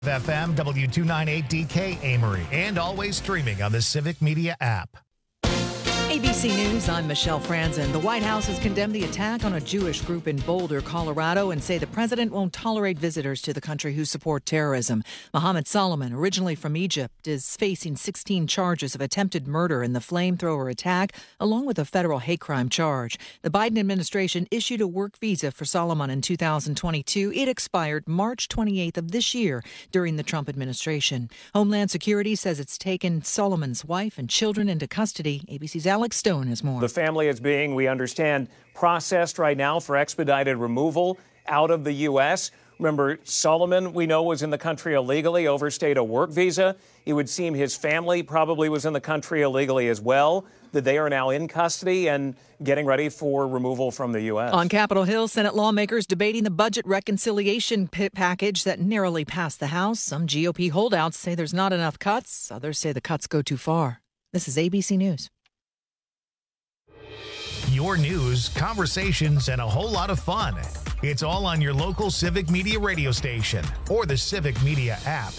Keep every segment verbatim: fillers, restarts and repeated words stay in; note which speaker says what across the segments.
Speaker 1: F M W two ninety-eight D K Amory, and always streaming on the Civic Media app.
Speaker 2: A B C News, I'm Michelle Franzen. The White House has condemned the attack on a Jewish group in Boulder, Colorado, and say the president won't tolerate visitors to the country who support terrorism. Mohammed Solomon, originally from Egypt, is facing sixteen charges of attempted murder in the flamethrower attack, along with a federal hate crime charge. The Biden administration issued a work visa for Solomon in two thousand twenty-two. It expired March twenty-eighth of this year during the Trump administration. Homeland Security says it's taken Solomon's wife and children into custody. A B C's Alex Stone has more.
Speaker 3: The family is being, we understand, processed right now for expedited removal out of the U S. Remember, Solomon, we know, was in the country illegally, overstayed a work visa. It would seem his family probably was in the country illegally as well, that they are now in custody and getting ready for removal from the U S.
Speaker 2: On Capitol Hill, Senate lawmakers debating the budget reconciliation p- package that narrowly passed the House. Some G O P holdouts say there's not enough cuts. Others say the cuts go too far. This is A B C News.
Speaker 1: Your news, conversations, and a whole lot of fun. It's all on your local Civic Media radio station or the Civic Media app.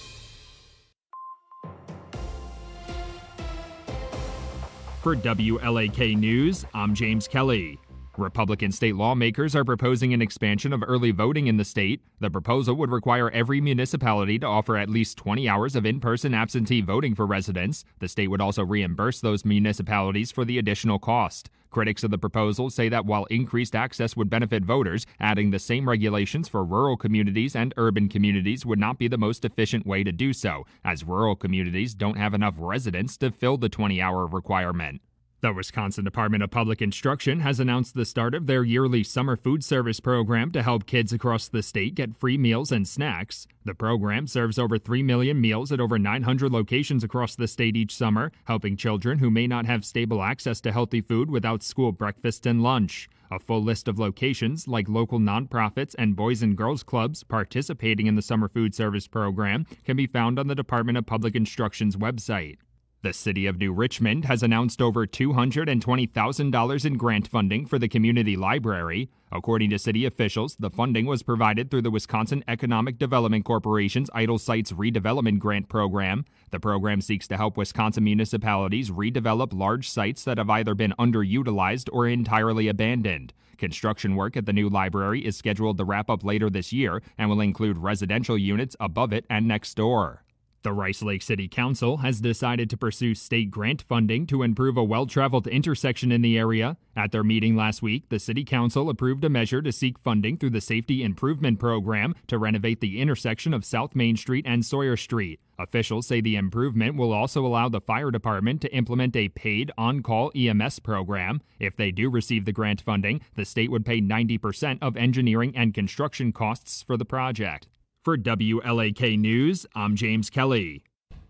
Speaker 4: For W L A K News, I'm James Kelly. Republican state lawmakers are proposing an expansion of early voting in the state. The proposal would require every municipality to offer at least twenty hours of in-person absentee voting for residents. The state would also reimburse those municipalities for the additional cost. Critics of the proposal say that while increased access would benefit voters, adding the same regulations for rural communities and urban communities would not be the most efficient way to do so, as rural communities don't have enough residents to fill the twenty-hour requirement. The Wisconsin Department of Public Instruction has announced the start of their yearly summer food service program to help kids across the state get free meals and snacks. The program serves over three million meals at over nine hundred locations across the state each summer, helping children who may not have stable access to healthy food without school breakfast and lunch. A full list of locations, like local nonprofits and Boys and Girls Clubs participating in the summer food service program, can be found on the Department of Public Instruction's website. The city of New Richmond has announced over two hundred twenty thousand dollars in grant funding for the community library. According to city officials, the funding was provided through the Wisconsin Economic Development Corporation's Idle Sites Redevelopment Grant Program. The program seeks to help Wisconsin municipalities redevelop large sites that have either been underutilized or entirely abandoned. Construction work at the new library is scheduled to wrap up later this year and will include residential units above it and next door. The Rice Lake City Council has decided to pursue state grant funding to improve a well-traveled intersection in the area. At their meeting last week, the City Council approved a measure to seek funding through the Safety Improvement Program to renovate the intersection of South Main Street and Sawyer Street. Officials say the improvement will also allow the fire department to implement a paid on-call E M S program. If they do receive the grant funding, the state would pay ninety percent of engineering and construction costs for the project. For W L A K News, I'm James Kelly.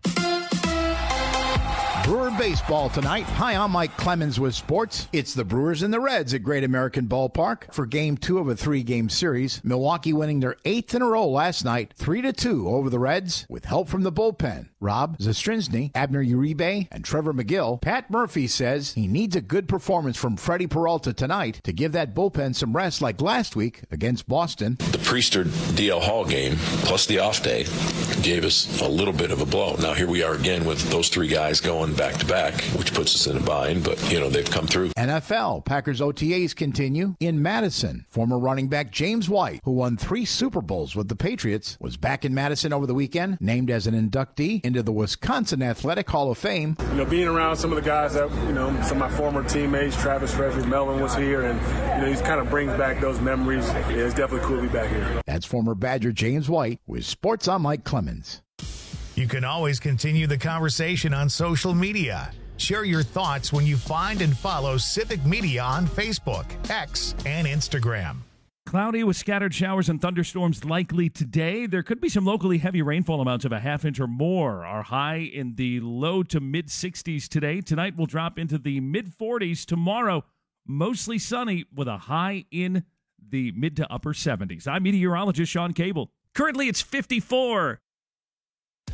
Speaker 5: Brewer baseball tonight. Hi, I'm Mike Clemens with sports. It's the Brewers and the Reds at Great American Ballpark for game two of a three-game series. Milwaukee winning their eighth in a row last night, three to two over the Reds, with help from the bullpen. Rob Zastrinsny, Abner Uribe, and Trevor McGill. Pat Murphy says he needs a good performance from Freddie Peralta tonight to give that bullpen some rest like last week against Boston.
Speaker 6: The Priester D L Hall game, plus the off day, gave us a little bit of a blow. Now here we are again with those three guys going back-to-back, which puts us in a bind, but, you know, they've come through.
Speaker 5: N F L, Packers O T As continue in Madison. Former running back James White, who won three Super Bowls with the Patriots, was back in Madison over the weekend, named as an inductee into the Wisconsin Athletic Hall of Fame.
Speaker 7: You know, being around some of the guys that, you know, some of my former teammates, Travis Frederick, Melvin was here, and, you know, he kind of brings back those memories. Yeah, it's definitely cool to be back here.
Speaker 5: That's former Badger James White with Sports on Mike Clemens.
Speaker 1: You can always continue the conversation on social media. Share your thoughts when you find and follow Civic Media on Facebook, X, and Instagram.
Speaker 8: Cloudy with scattered showers and thunderstorms likely today. There could be some locally heavy rainfall amounts of a half inch or more. Our high in the low to mid sixties today. Tonight will drop into the mid forties. Tomorrow, mostly sunny with a high in the mid to upper seventies. I'm meteorologist Sean Cable. Currently, it's fifty-four.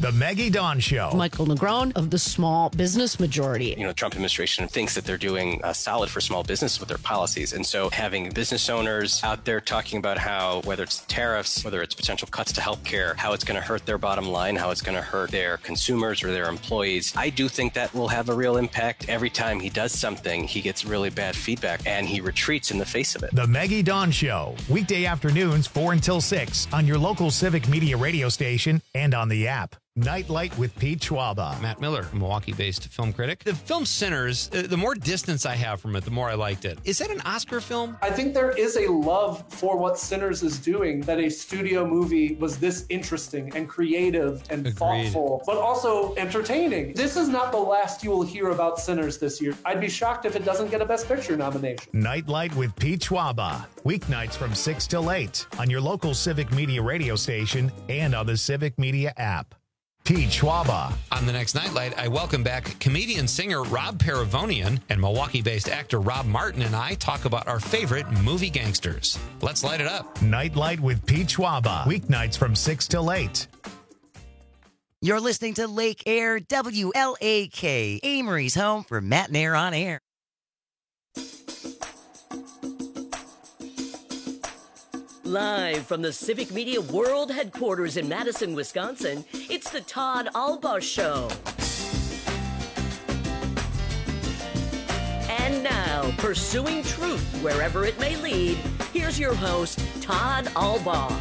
Speaker 1: The Maggie Dawn Show.
Speaker 9: Michael Negron of the Small Business Majority.
Speaker 10: You know, the Trump administration thinks that they're doing uh, solid for small business with their policies. And so having business owners out there talking about how, whether it's tariffs, whether it's potential cuts to healthcare, how it's going to hurt their bottom line, how it's going to hurt their consumers or their employees, I do think that will have a real impact. Every time he does something, he gets really bad feedback and he retreats in the face of it.
Speaker 1: The Maggie Dawn Show, weekday afternoons four until six on your local Civic Media radio station and on the app. Nightlight with Pete Schwaba.
Speaker 11: Matt Miller, Milwaukee-based film critic. The film Sinners, uh, the more distance I have from it, the more I liked it. Is that an Oscar film?
Speaker 12: I think there is a love for what Sinners is doing, that a studio movie was this interesting and creative and
Speaker 11: Agreed.
Speaker 12: thoughtful, but also entertaining. This is not the last you will hear about Sinners this year. I'd be shocked if it doesn't get a Best Picture nomination.
Speaker 1: Nightlight with Pete Schwaba. Weeknights from six till eight on your local Civic Media radio station and on the Civic Media app. Pete Schwaba.
Speaker 11: On the next Nightlight, I welcome back comedian-singer Rob Paravonian, and Milwaukee-based actor Rob Martin and I talk about our favorite movie gangsters. Let's light it up.
Speaker 1: Nightlight with Pete Schwaba. Weeknights from six till eight.
Speaker 13: You're listening to Lake Air W L A K, Amory's home for Matt and Air on Air.
Speaker 14: Live from the Civic Media World Headquarters in Madison, Wisconsin, it's the Todd Albaugh Show. And now, pursuing truth wherever it may lead, here's your host, Todd Albaugh.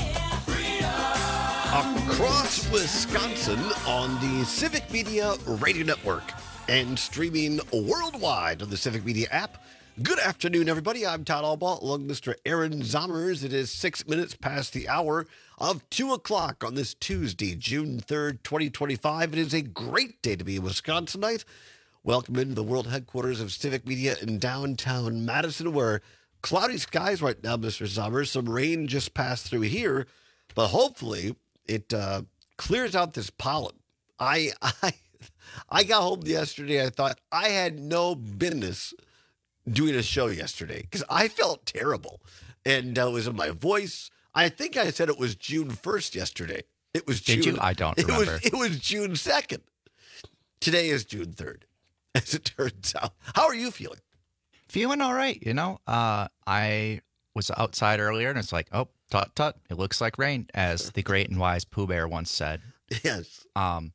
Speaker 15: Across Wisconsin on the Civic Media Radio Network and streaming worldwide on the Civic Media app. Good afternoon, everybody. I'm Todd Albaugh, along with Mister Aaron Zommers. It is six minutes past the hour of two o'clock on this Tuesday, June third, twenty twenty-five. It is a great day to be a Wisconsinite. Welcome into the world headquarters of Civic Media in downtown Madison, where cloudy skies right now, Mister Zommers. Some rain just passed through here, but hopefully it uh, clears out this pollen. I, I, I got home yesterday. I thought I had no business doing a show yesterday because I felt terrible, and uh, it was in my voice. I think I said it was June first yesterday. It was June.
Speaker 16: Did you? I don't remember.
Speaker 15: It was, it was June second. Today is June third, as it turns out. How are you feeling?
Speaker 16: Feeling all right. You know, uh, I was outside earlier, and it's like, oh, tut tut, it looks like rain, as the great and wise Pooh Bear once said.
Speaker 15: Yes.
Speaker 16: Um.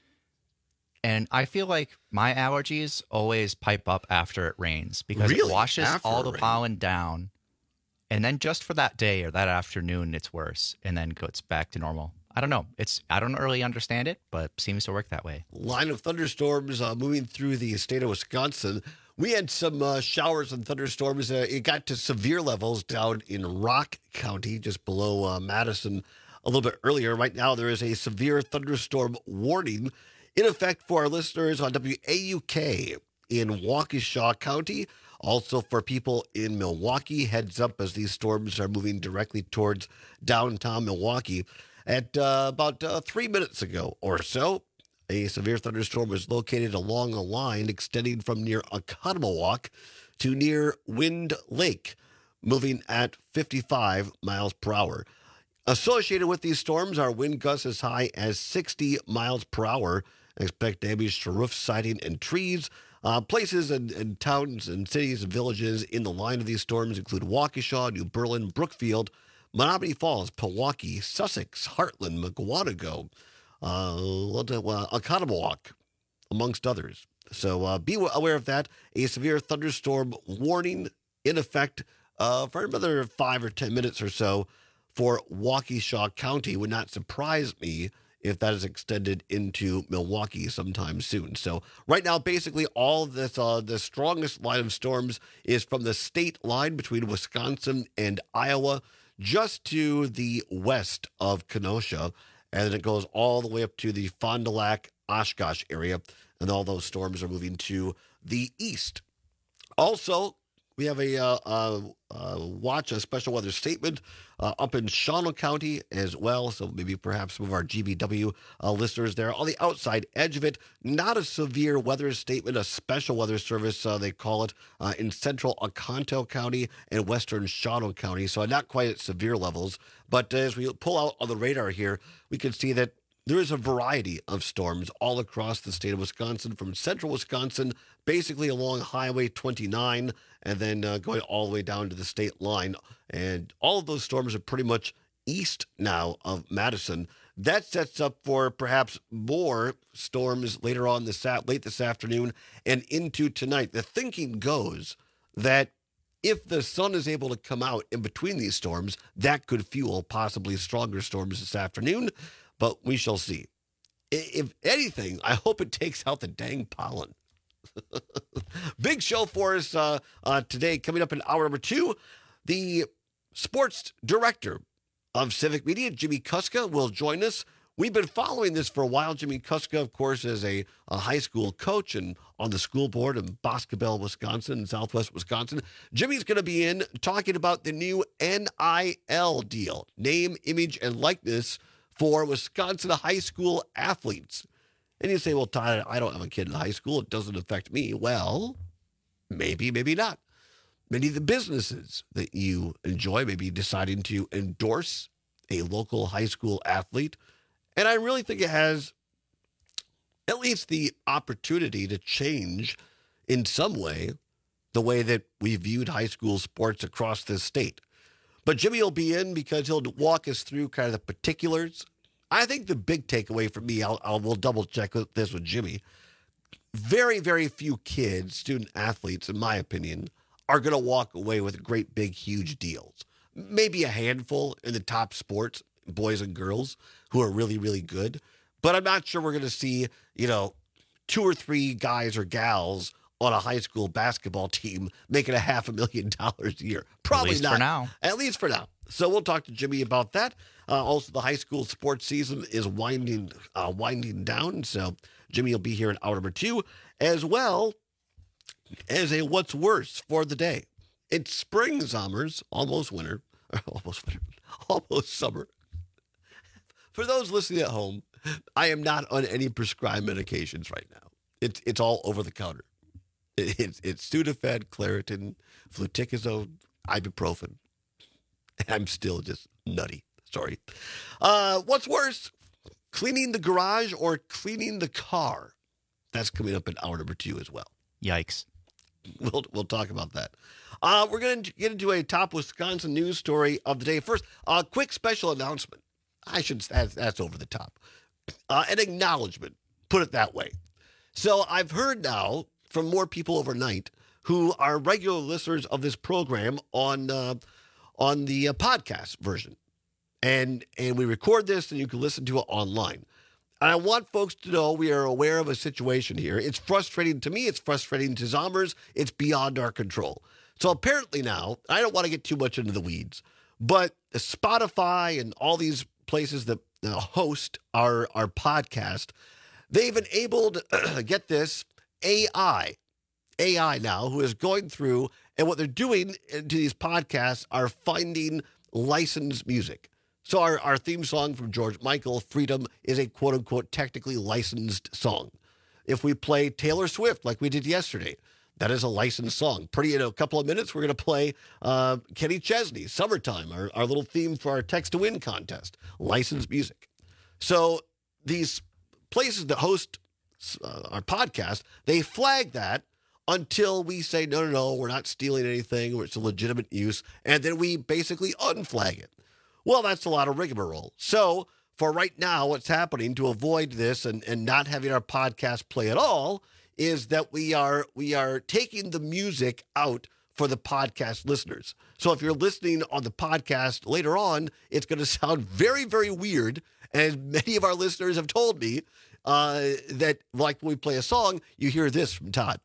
Speaker 16: And I feel like my allergies always pipe up after it rains because
Speaker 15: really?
Speaker 16: It washes
Speaker 15: After
Speaker 16: all the
Speaker 15: rain?
Speaker 16: pollen down. And then just for that day or that afternoon, it's worse and then goes back to normal. I don't know. It's I don't really understand it, but it seems to work that way.
Speaker 15: Line of thunderstorms uh, moving through the state of Wisconsin. We had some uh, showers and thunderstorms. Uh, it got to severe levels down in Rock County, just below uh, Madison a little bit earlier. Right now, there is a severe thunderstorm warning in effect for our listeners on W A U K in Waukesha County. Also for people in Milwaukee, heads up as these storms are moving directly towards downtown Milwaukee. At uh, about uh, three minutes ago or so, a severe thunderstorm was located along a line extending from near Oconomowoc to near Wind Lake, moving at fifty-five miles per hour. Associated with these storms are wind gusts as high as sixty miles per hour. Expect damage to roofs, siding, and trees. Uh, places and, and towns and cities and villages in the line of these storms include Waukesha, New Berlin, Brookfield, Menominee Falls, Pewaukee, Sussex, Heartland, Mukwonago, uh, Oconomowoc, amongst others. So uh, be aware of that. A severe thunderstorm warning in effect uh, for another five or ten minutes or so for Waukesha County. Would not surprise me if that is extended into Milwaukee sometime soon. So right now, basically all this, uh, the strongest line of storms is from the state line between Wisconsin and Iowa, just to the west of Kenosha, and then it goes all the way up to the Fond du Lac, Oshkosh area, and all those storms are moving to the east. Also, we have a uh, uh, uh, watch, a special weather statement uh, up in Shawano County as well. So maybe perhaps some of our G B W uh, listeners there on the outside edge of it. Not a severe weather statement, a special weather service, uh, they call it, uh, in central Oconto County and western Shawano County. So not quite at severe levels. But as we pull out on the radar here, we can see that there is a variety of storms all across the state of Wisconsin, from central Wisconsin, basically along Highway twenty-nine, and then uh, going all the way down to the state line. And all of those storms are pretty much east now of Madison. That sets up for perhaps more storms later on this late this afternoon and into tonight. The thinking goes that if the sun is able to come out in between these storms, that could fuel possibly stronger storms this afternoon, but we shall see. If anything, I hope it takes out the dang pollen. Big show for us uh, uh, today. Coming up in hour number two, the sports director of Civic Media, Jimmy Kuska, will join us. We've been following this for a while. Jimmy Kuska, of course, is a, a high school coach and on the school board in Boscobel, Wisconsin, Southwest Wisconsin. Jimmy's going to be in talking about the new N I L deal, name, image, and likeness for Wisconsin high school athletes. And you say, well, Todd, I don't have a kid in high school. It doesn't affect me. Well, maybe, maybe not. Many of the businesses that you enjoy may be deciding to endorse a local high school athlete. And I really think it has at least the opportunity to change in some way the way that we viewed high school sports across this state. But Jimmy will be in because he'll walk us through kind of the particulars. I think the big takeaway for me, I'll, I'll we'll double check this with Jimmy. Very, very few kids, student athletes, in my opinion, are going to walk away with great, big, huge deals. Maybe a handful in the top sports, boys and girls, who are really, really good. But I'm not sure we're going to see, you know, two or three guys or gals on a high school basketball team making a half a million dollars a year. Probably
Speaker 16: At least
Speaker 15: not.
Speaker 16: for now.
Speaker 15: At least for now. So we'll talk to Jimmy about that. Uh, also, the high school sports season is winding uh, winding down. So Jimmy will be here in hour number two, as well as a what's worse for the day. It's spring, Zommers, almost winter, almost winter, almost summer. For those listening at home, I am not on any prescribed medications right now. It's it's all over the counter. It, it's it's Sudafed, Claritin, fluticasone, ibuprofen. And I'm still just nutty. Sorry. Uh, what's worse, cleaning the garage or cleaning the car? That's coming up in hour number two as well.
Speaker 16: Yikes.
Speaker 15: We'll we'll talk about that. Uh, we're going to get into a top Wisconsin news story of the day. First, a quick special announcement. I should that's, that's over the top. Uh, an acknowledgement, put it that way. So I've heard now from more people overnight who are regular listeners of this program on uh, on the uh, podcast version, and and we record this and you can listen to it online. And I want folks to know we are aware of a situation here. It's frustrating to me. It's frustrating to Zommers. It's beyond our control. So apparently now, I don't want to get too much into the weeds, but Spotify and all these places that host our, our podcast, they've enabled, get this, A I. A I now, who is going through, and what they're doing to these podcasts are finding licensed music. So our, our theme song from George Michael, Freedom, is a quote-unquote technically licensed song. If we play Taylor Swift like we did yesterday, that is a licensed song. Pretty in a couple of minutes, we're going to play uh, Kenny Chesney, Summertime, our, our little theme for our Text to Win contest, licensed music. So these places that host uh, our podcast, they flag that until we say, no, no, no, we're not stealing anything, or it's a legitimate use, and then we basically unflag it. Well, that's a lot of rigmarole. So for right now, what's happening to avoid this and, and not having our podcast play at all is that we are we are taking the music out for the podcast listeners. So if you're listening on the podcast later on, it's going to sound very, very weird. And many of our listeners have told me uh, that, like when we play a song, you hear this from Todd.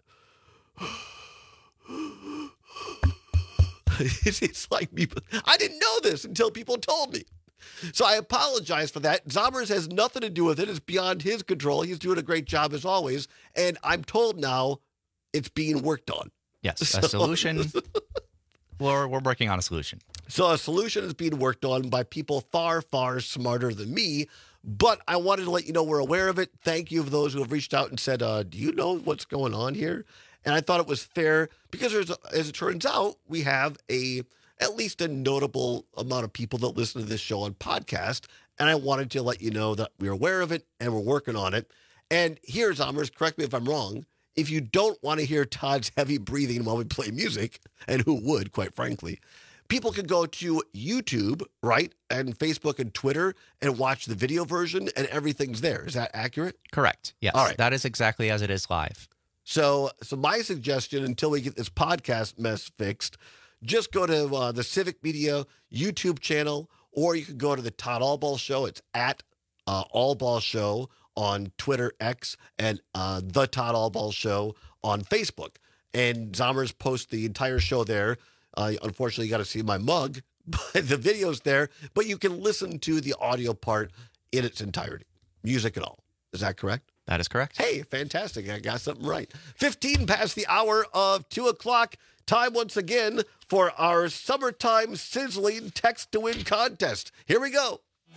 Speaker 15: it's, it's like people, I didn't know this until people told me. So I apologize for that. Zommers has nothing to do with it. It's beyond his control. He's doing a great job as always. And I'm told now it's being worked on.
Speaker 16: Yes, a
Speaker 15: So-
Speaker 16: solution. we're, we're working on a solution.
Speaker 15: So a solution is being worked on by people far, far smarter than me. But I wanted to let you know we're aware of it. Thank you for those who have reached out and said, uh, do you know what's going on here? And I thought it was fair because there's, a, as it turns out, we have a at least a notable amount of people that listen to this show on podcast. and I wanted to let you know that we're aware of it and we're working on it. And here's, Zombers, correct me if I'm wrong, if you don't want to hear Todd's heavy breathing while we play music, and who would, quite frankly, people can go to YouTube, right, and Facebook and Twitter and watch the video version, and everything's there. Is that accurate?
Speaker 16: Correct. Yes.
Speaker 15: All right.
Speaker 16: That is exactly as it is live.
Speaker 15: So, so my suggestion, until we get this podcast mess fixed, just go to uh, the Civic Media YouTube channel, or you can go to the Todd Allball Show. It's at uh, Allball Show on Twitter, X, and uh, the Todd Allball Show on Facebook. And Zombers post the entire show there. Uh, unfortunately, you got to see my mug, but the video's there. But you can listen to the audio part in its entirety, music and all. Is that correct?
Speaker 16: That is correct.
Speaker 15: Hey, fantastic. I got something right. fifteen past the hour of two o'clock. Time once again for our summertime sizzling text to win contest. Here we go.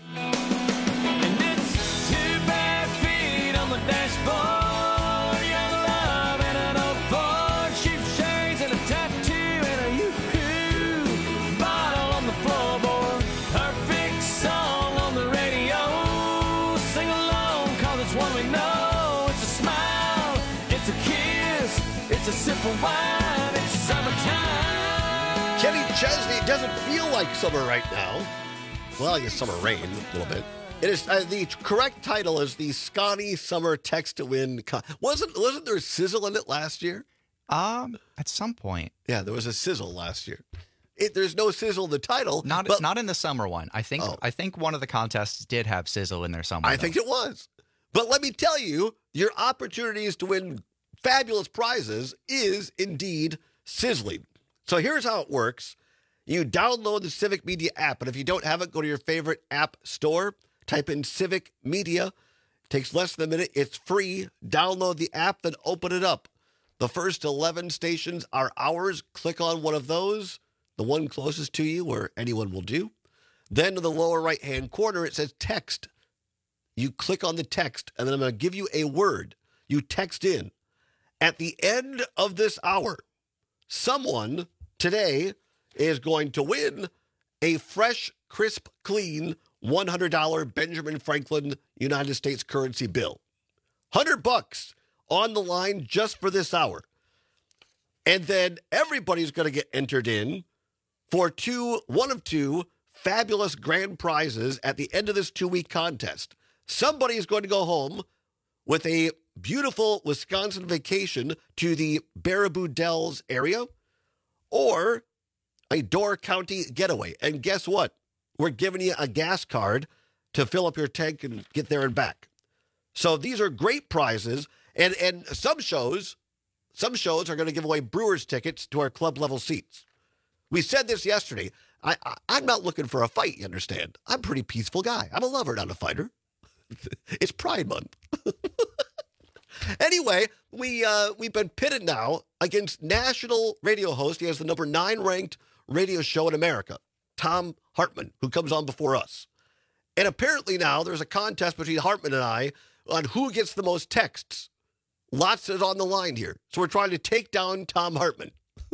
Speaker 17: And it's two bare feet on the dashboard. Young love and an old Ford. Shoe shades and a tattoo and a yoo-hoo. Bottle on the floorboard. Perfect song on the radio. Sing along, cause it's one we know. It's a smile, it's a kiss, it's a sip of wine. It's summertime.
Speaker 15: Kenny Chesney doesn't feel like summer right now. Well, I guess summer rain a little bit. It is uh, the correct title is the Scotty Summer Text to Win. Con- wasn't wasn't there a sizzle in it last year?
Speaker 16: Um, at some point,
Speaker 15: yeah, there was a sizzle last year. It, there's no sizzle in the title.
Speaker 16: Not
Speaker 15: but,
Speaker 16: not in the summer one. I think
Speaker 15: oh.
Speaker 16: I think one of the contests did have sizzle in their summer.
Speaker 15: I
Speaker 16: though.
Speaker 15: think it was. But let me tell you, your opportunities to win fabulous prizes is indeed sizzling. So here's how it works. You download the Civic Media app, and if you don't have it, go to your favorite app store, type in Civic Media. It takes less than a minute. It's free. Download the app, then open it up. The first eleven stations are ours. Click on one of those, the one closest to you, or anyone will do. Then in the lower right-hand corner, it says text. You click on the text, and then I'm going to give you a word. You text in. At the end of this hour, someone today is going to win a fresh, crisp, clean one hundred dollars Benjamin Franklin United States currency bill. one hundred bucks on the line just for this hour. And then everybody's going to get entered in for two, one of two fabulous grand prizes at the end of this two-week contest. Somebody is going to go home with a beautiful Wisconsin vacation to the Baraboo Dells area, or a Door County getaway. And guess what? We're giving you a gas card to fill up your tank and get there and back. So these are great prizes. And and some shows, some shows are going to give away Brewers tickets to our club level seats. We said this yesterday. I, I, I'm not looking for a fight, you understand. I'm a pretty peaceful guy. I'm a lover, not a fighter. It's Pride Month. Anyway, we, uh, we've been pitted now against national radio host. He has the number nine ranked radio show in America, Thom Hartmann, who comes on before us. And apparently now there's a contest between Hartmann and I on who gets the most texts. Lots is on the line here. So we're trying to take down Thom Hartmann.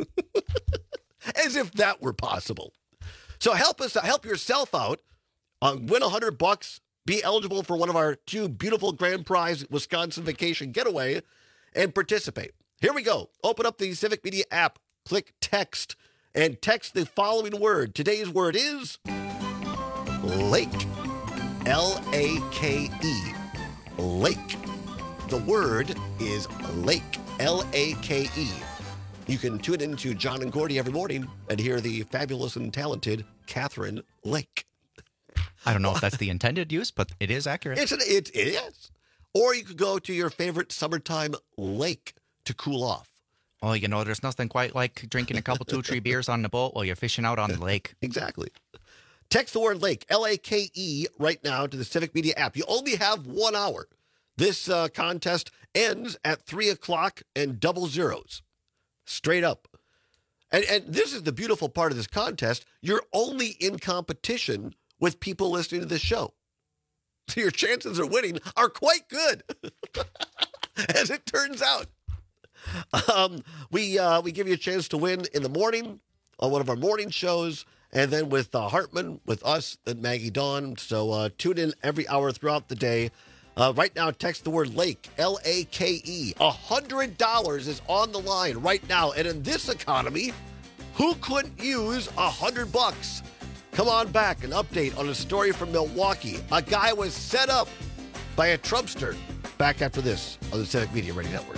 Speaker 15: As if that were possible. So help us, help yourself out. Uh, win one hundred bucks. Be eligible for one of our two beautiful grand prize Wisconsin vacation getaway and participate. Here we go. Open up the Civic Media app, click text, and text the following word. Today's word is lake. L A K E. Lake. The word is lake. L A K E. You can tune into John and Gordy every morning and hear the fabulous and talented Catherine Lake.
Speaker 16: I don't know if that's the intended use, but it is accurate.
Speaker 15: It's an, it, it is. Or you could go to your favorite summertime lake to cool off.
Speaker 16: Well, you know, there's nothing quite like drinking a couple, two, three beers on the boat while you're fishing out on the lake.
Speaker 15: Exactly. Text the word lake, L A K E, right now to the Civic Media app. You only have one hour. This uh, contest ends at three o'clock and double zeros. Straight up. And, and this is the beautiful part of this contest. You're only in competition with people listening to this show. So your chances of winning are quite good, as it turns out. Um, we uh, we give you a chance to win in the morning on one of our morning shows, And then with uh, Hartman, with us, and Maggie Dawn. So uh, tune in every hour throughout the day. Uh, right now, text the word Lake, L A K E. one hundred dollars is on the line right now. And in this economy, who couldn't use one hundred bucks? Come on back, an update on a story from Milwaukee. A guy was set up by a Trumpster. Back after this on the Civic Media Radio Network.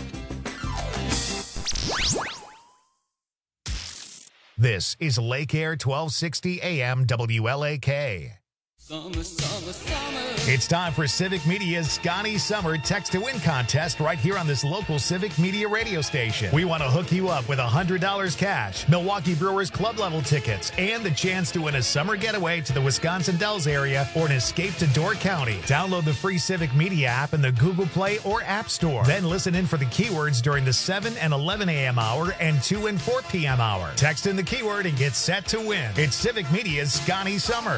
Speaker 1: This is Lake Air twelve sixty A M W L A K.
Speaker 17: Summer, summer, summer.
Speaker 1: It's time for Civic Media's Scotty Summer Text to Win contest right here on this local Civic Media radio station. We want to hook you up with one hundred dollars cash, Milwaukee Brewers club level tickets, and the chance to win a summer getaway to the Wisconsin Dells area or an escape to Door County. Download the free Civic Media app in the Google Play or App Store. Then listen in for the keywords during the seven and eleven a.m. hour and two and four p.m. hour. Text in the keyword and get set to win. It's Civic Media's Scotty Summer.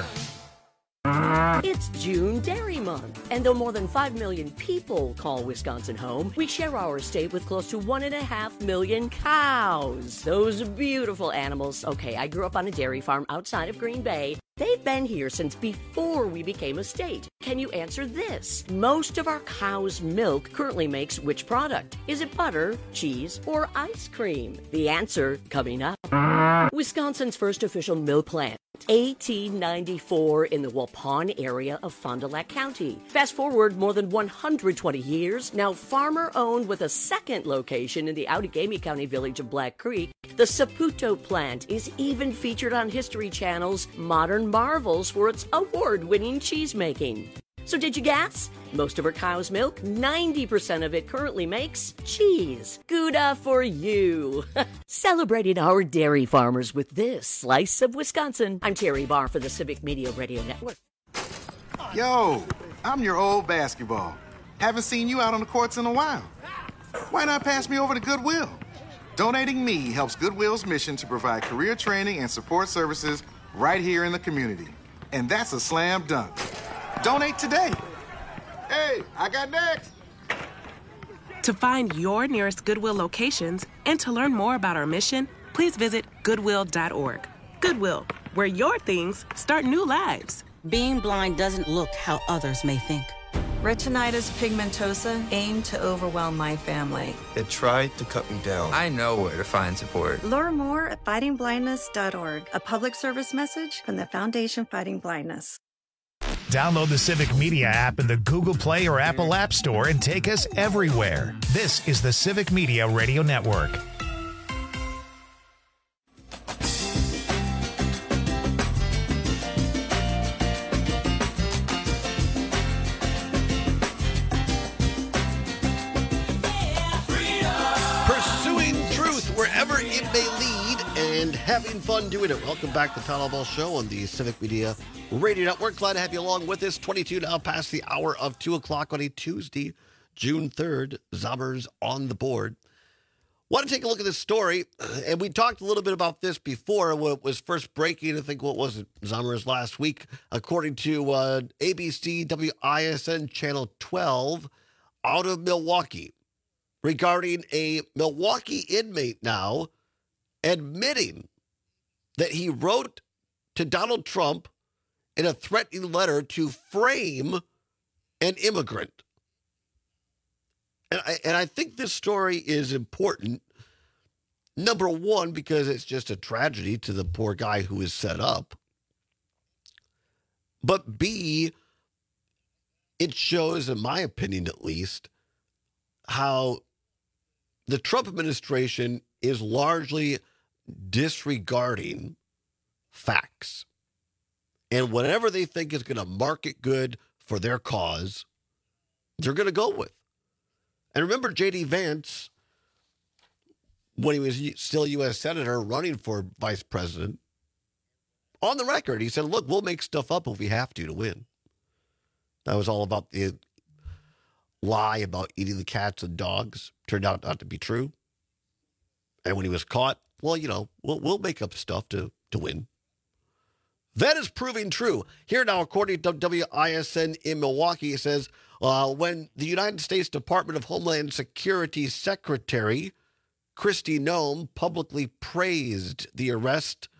Speaker 14: It's June Dairy Month, and though more than five million people call Wisconsin home, we share our state with close to one and a half million cows. Those beautiful animals. Okay, I grew up on a dairy farm outside of Green Bay. They've been here since before we became a state. Can you answer this? Most of our cow's milk currently makes which product? Is it butter, cheese, or ice cream? The answer coming up. Wisconsin's first official milk plant. eighteen ninety-four in the Waupun area of Fond du Lac County. Fast forward more than one hundred twenty years, now farmer-owned with a second location in the Outagamie County village of Black Creek. The Saputo plant is even featured on History Channel's Modern Marvels for its award-winning cheese making. So did you guess? Most of our cow's milk, ninety percent of it currently makes cheese. Gouda for you. Celebrating our dairy farmers with this slice of Wisconsin. I'm Terry Barr for the Civic Media Radio Network.
Speaker 18: Yo, I'm your old basketball. Haven't seen you out on the courts in a while. Why not pass me over to Goodwill? Donating me helps Goodwill's mission to provide career training and support services right here in the community. And that's a slam dunk. Donate today. Hey, I got next.
Speaker 19: To find your nearest Goodwill locations and to learn more about our mission, please visit goodwill dot org. Goodwill, where your things start new lives.
Speaker 20: Being blind doesn't look how others may think.
Speaker 21: Retinitis pigmentosa aimed to overwhelm my family.
Speaker 22: It tried to cut me down. I know where to find support.
Speaker 23: Learn more at fighting blindness dot org, a public service message from the Foundation Fighting Blindness.
Speaker 1: Download the Civic Media app in the Google Play or Apple App Store and take us everywhere. This is the Civic Media Radio Network.
Speaker 15: Pursuing truth wherever it may lead and having fun doing it. Welcome back to the Town Hall Ball Show on the Civic Media Radio Network. Glad to have you along with us. twenty-two now past the hour of two o'clock on a Tuesday, June third. Zommers on the board. Want to take a look at this story, and we talked a little bit about this before when it was first breaking. I think, what was it, Zommers last week, according to uh, A B C W I S N Channel twelve out of Milwaukee, regarding a Milwaukee inmate now admitting that he wrote to Donald Trump in a threatening letter to frame an immigrant. And I, and I think this story is important, number one, because it's just a tragedy to the poor guy who is set up. But B, it shows, in my opinion at least, how the Trump administration is largely disregarding facts. And whatever they think is going to market good for their cause, they're going to go with. And remember J D Vance, when he was still U S Senator running for vice president, on the record, he said, look, we'll make stuff up if we have to to win. That was all about the lie about eating the cats and dogs. Turned out not to be true. And when he was caught, well, you know, we'll, we'll make up stuff to, to win. That is proving true. Here now, according to W I S N in Milwaukee, it says, uh, when the United States Department of Homeland Security Secretary Kristi Noem publicly praised the arrest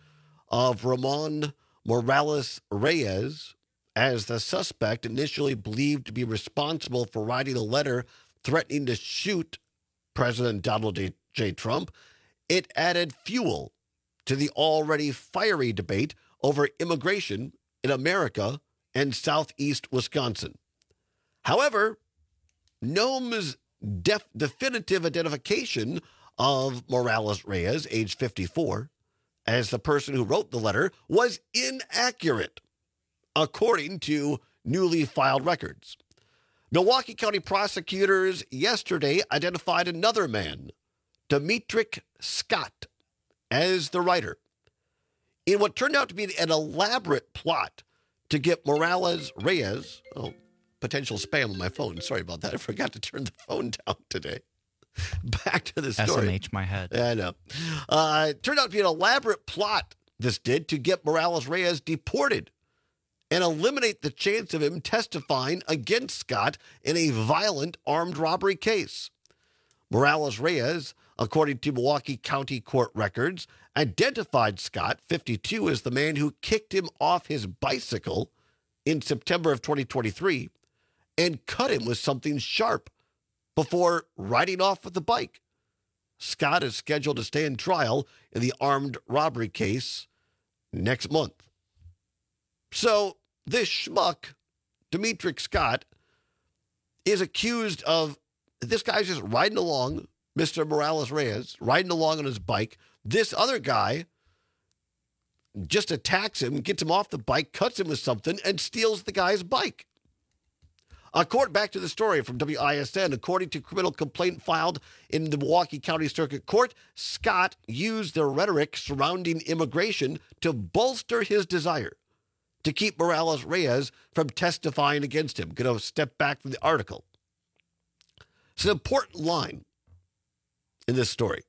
Speaker 15: of Ramon Morales Reyes as the suspect initially believed to be responsible for writing a letter threatening to shoot President Donald J. Trump, it added fuel to the already fiery debate over immigration in America and southeast Wisconsin. However, NOM's def- definitive identification of Morales Reyes, age fifty-four, as the person who wrote the letter was inaccurate, according to newly filed records. Milwaukee County prosecutors yesterday identified another man, Demetric Scott, as the writer, in what turned out to be an elaborate plot to get Morales Reyes, oh, potential spam on my phone. Sorry about that. I forgot to turn the phone down today. Back to the story.
Speaker 16: S M H my head.
Speaker 15: Yeah, I know. Uh, it turned out to be an elaborate plot, this did, to get Morales Reyes deported and eliminate the chance of him testifying against Scott in a violent armed robbery case. Morales Reyes, according to Milwaukee County Court records, identified Scott, fifty-two, as the man who kicked him off his bicycle in September of twenty twenty-three and cut him with something sharp before riding off with the bike. Scott is scheduled to stand trial in the armed robbery case next month. So this schmuck, Demetric Scott, is accused of, this guy's just riding along, Mister Morales Reyes, riding along on his bike. This other guy just attacks him, gets him off the bike, cuts him with something, and steals the guy's bike. According, back to the story from W I S N, according to criminal complaint filed in the Milwaukee County Circuit Court, Scott used the rhetoric surrounding immigration to bolster his desire to keep Morales Reyes from testifying against him. Going to step back from the article. It's an important line in this story.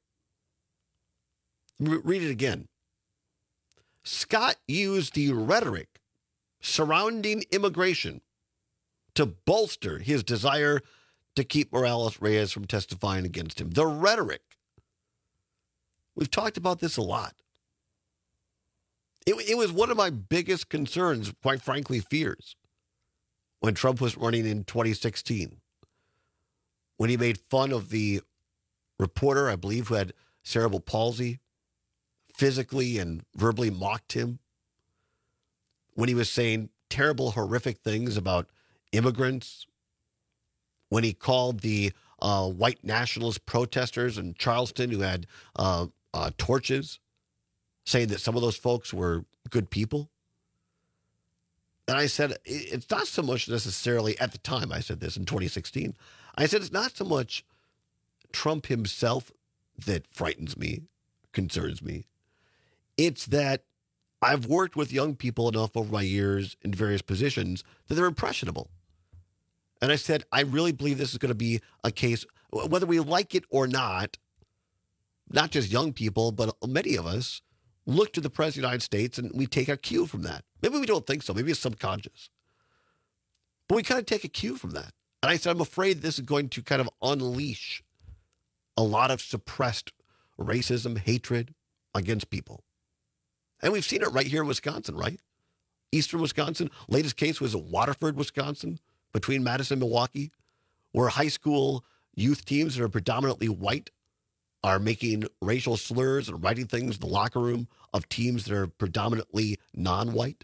Speaker 15: Read it again. Scott used the rhetoric surrounding immigration to bolster his desire to keep Morales Reyes from testifying against him. The rhetoric. We've talked about this a lot. It, it was one of my biggest concerns, quite frankly, fears, when Trump was running in twenty sixteen. When he made fun of the reporter, I believe, who had cerebral palsy, physically and verbally mocked him. When he was saying terrible, horrific things about immigrants. When he called the uh, white nationalist protesters in Charleston who had uh, uh, torches, saying that some of those folks were good people. And I said, it's not so much necessarily, at the time I said this in twenty sixteen, I said it's not so much Trump himself that frightens me, concerns me. It's that I've worked with young people enough over my years in various positions that they're impressionable. And I said, I really believe this is going to be a case, whether we like it or not, not just young people, but many of us look to the President of the United States and we take a cue from that. Maybe we don't think so. Maybe it's subconscious. But we kind of take a cue from that. And I said, I'm afraid this is going to kind of unleash a lot of suppressed racism, hatred against people. And we've seen it right here in Wisconsin, right? Eastern Wisconsin. Latest case was in Waterford, Wisconsin, between Madison and Milwaukee, where high school youth teams that are predominantly white are making racial slurs and writing things in the locker room of teams that are predominantly non-white.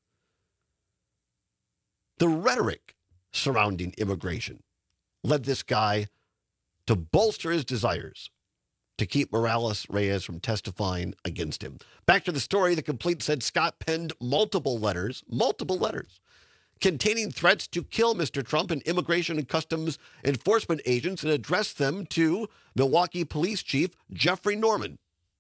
Speaker 15: The rhetoric surrounding immigration led this guy to bolster his desires to keep Morales Reyes from testifying against him. Back to the story, the complaint said Scott penned multiple letters, multiple letters, containing threats to kill Mister Trump and immigration and customs enforcement agents and addressed them to Milwaukee Police Chief Jeffrey Norman.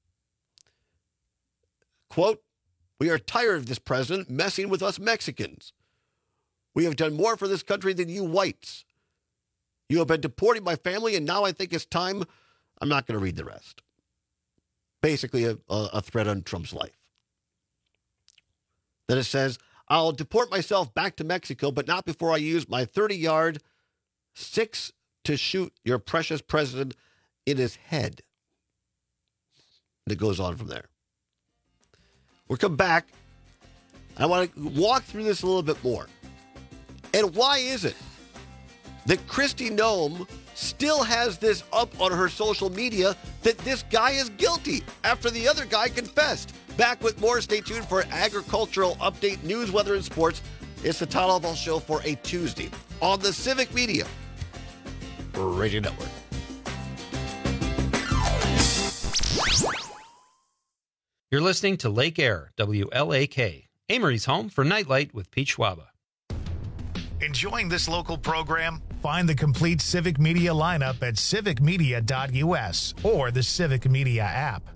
Speaker 15: Quote, "We are tired of this president messing with us Mexicans. We have done more for this country than you whites. You have been deporting my family, and now I think it's time." I'm not going to read the rest. Basically, a, a, a threat on Trump's life. Then it says, "I'll deport myself back to Mexico, but not before I use my thirty-yard six to shoot your precious president in his head." And it goes on from there. We'll come back. I want to walk through this a little bit more. And why is it that Kristi Noem still has this up on her social media that this guy is guilty after the other guy confessed? Back with more. Stay tuned for agricultural update, news, weather, and sports. It's the Todd Alval Show for a Tuesday on the Civic Media Radio Network.
Speaker 11: You're listening to Lake Air, W L A K, Amory's home for Nightlight with Pete Schwaba.
Speaker 1: Enjoying this local program? Find the complete Civic Media lineup at civic media dot u s or the Civic Media app.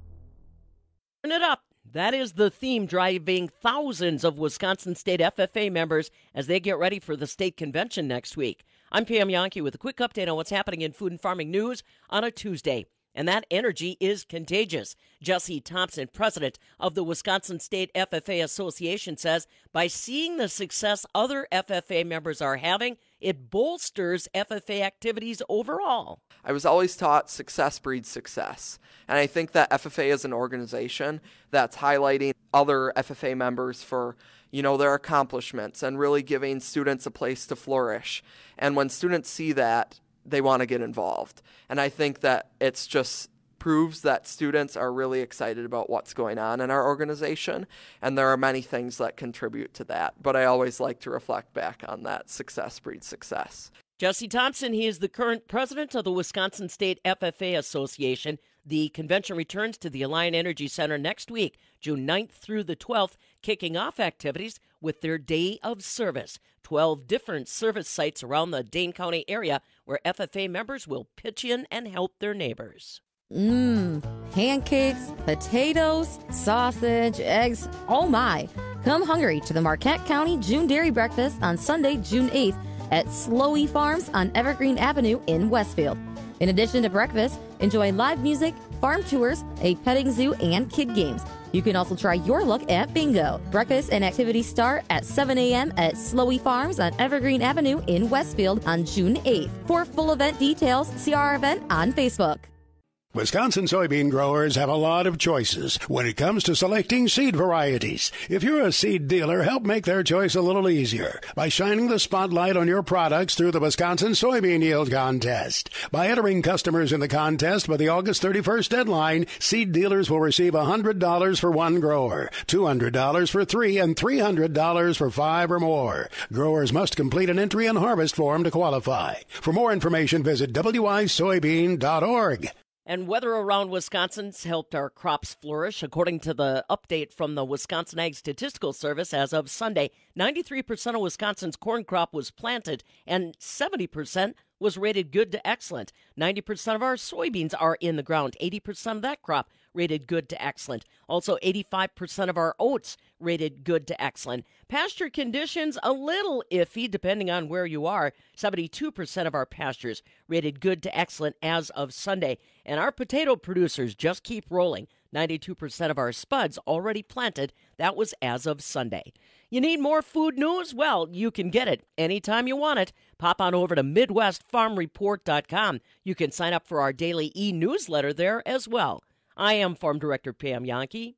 Speaker 14: Turn it up. That is the theme driving thousands of Wisconsin State F F A members as they get ready for the state convention next week. I'm Pam Yonke with a quick update on what's happening in food and farming news on a Tuesday. And that energy is contagious. Jesse Thompson, president of the Wisconsin State F F A Association, says by seeing the success other F F A members are having, it bolsters F F A activities overall.
Speaker 2: I was always taught success breeds success. And I think that F F A is an organization that's highlighting other F F A members for, you know, their accomplishments and really giving students a place to flourish. And when students see that, they want to get involved. And I think that it's just proves that students are really excited about what's going on in our organization. And there are many things that contribute to that. But I always like to reflect back on that success breeds success.
Speaker 14: Jesse Thompson, he is the current president of the Wisconsin State F F A Association. The convention returns to the Alliant Energy Center next week, June ninth through the twelfth, kicking off activities with their Day of Service. twelve different service sites around the Dane County area where F F A members will pitch in and help their neighbors.
Speaker 3: Mmm, pancakes, potatoes, sausage, eggs, oh my. Come hungry to the Marquette County June Dairy Breakfast on Sunday, June eighth at Slowey Farms on Evergreen Avenue in Westfield. In addition to breakfast, enjoy live music, farm tours, a petting zoo, and kid games. You can also try your luck at bingo. Breakfast and activities start at seven a.m. at Slowey Farms on Evergreen Avenue in Westfield on June eighth. For full event details, see our event on Facebook.
Speaker 4: Wisconsin soybean growers have a lot of choices when it comes to selecting seed varieties. If you're a seed dealer, help make their choice a little easier by shining the spotlight on your products through the Wisconsin Soybean Yield Contest. By entering customers in the contest by the August thirty-first deadline, seed dealers will receive one hundred dollars for one grower, two hundred dollars for three, and three hundred dollars for five or more. Growers must complete an entry and harvest form to qualify. For more information, visit w i soybean dot org.
Speaker 14: And weather around Wisconsin's helped our crops flourish. According to the update from the Wisconsin Ag Statistical Service, as of Sunday, ninety-three percent of Wisconsin's corn crop was planted and seventy percent was rated good to excellent. ninety percent of our soybeans are in the ground. eighty percent of that crop rated good to excellent. Also, eighty-five percent of our oats rated good to excellent. Pasture conditions a little iffy depending on where you are. seventy-two percent of our pastures rated good to excellent as of Sunday. And our potato producers just keep rolling. ninety-two percent of our spuds already planted. That was as of Sunday. You need more food news? Well, you can get it anytime you want it. Pop on over to midwest farm report dot com. You can sign up for our daily e-newsletter there as well. I am Farm Director Pam Yonke.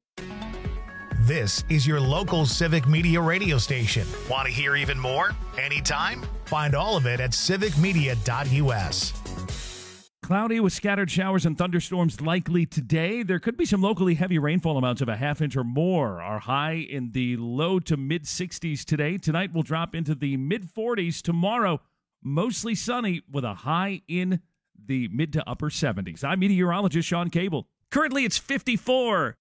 Speaker 1: This is your local Civic Media radio station. Want to hear even more? Anytime? Find all of it at civic media dot u s.
Speaker 8: Cloudy with scattered showers and thunderstorms likely today. There could be some locally heavy rainfall amounts of a half inch or more. Our high in the low to mid sixties today. Tonight will drop into the mid forties. Tomorrow, mostly sunny with a high in the mid to upper seventies. I'm meteorologist Sean Cable. Currently, it's fifty-four.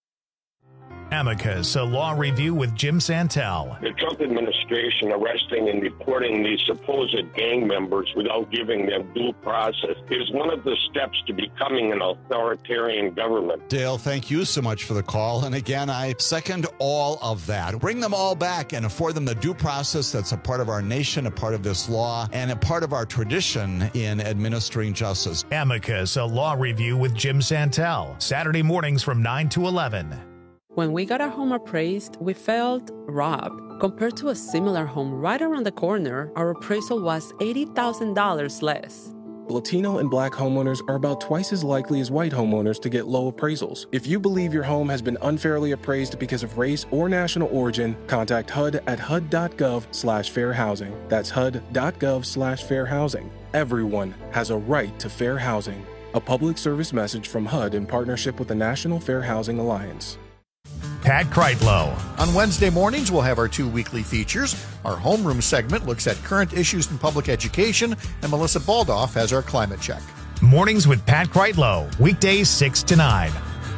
Speaker 1: Amicus, a law review with Jim Santel.
Speaker 24: The Trump administration arresting and deporting these supposed gang members without giving them due process is one of the steps to becoming an authoritarian government.
Speaker 25: Dale, thank you so much for the call. And again, I second all of that. Bring them all back and afford them the due process that's a part of our nation, a part of this law, and a part of our tradition in administering justice.
Speaker 1: Amicus, a law review with Jim Santel. Saturday mornings from nine to eleven.
Speaker 26: When we got our home appraised, we felt robbed. Compared to a similar home right around the corner, our appraisal was eighty thousand dollars less.
Speaker 5: Latino and Black homeowners are about twice as likely as white homeowners to get low appraisals. If you believe your home has been unfairly appraised because of race or national origin, contact H U D at H U D dot gov slash fair housing. That's H U D dot gov slash fair housing. Everyone has a right to fair housing. A public service message from H U D in partnership with the National Fair Housing Alliance.
Speaker 6: Pat Kreitlow. On Wednesday mornings, we'll have our two weekly features. Our homeroom segment looks at current issues in public education, and Melissa Baldoff has our climate check.
Speaker 1: Mornings with Pat Kreitlow, weekdays six to nine.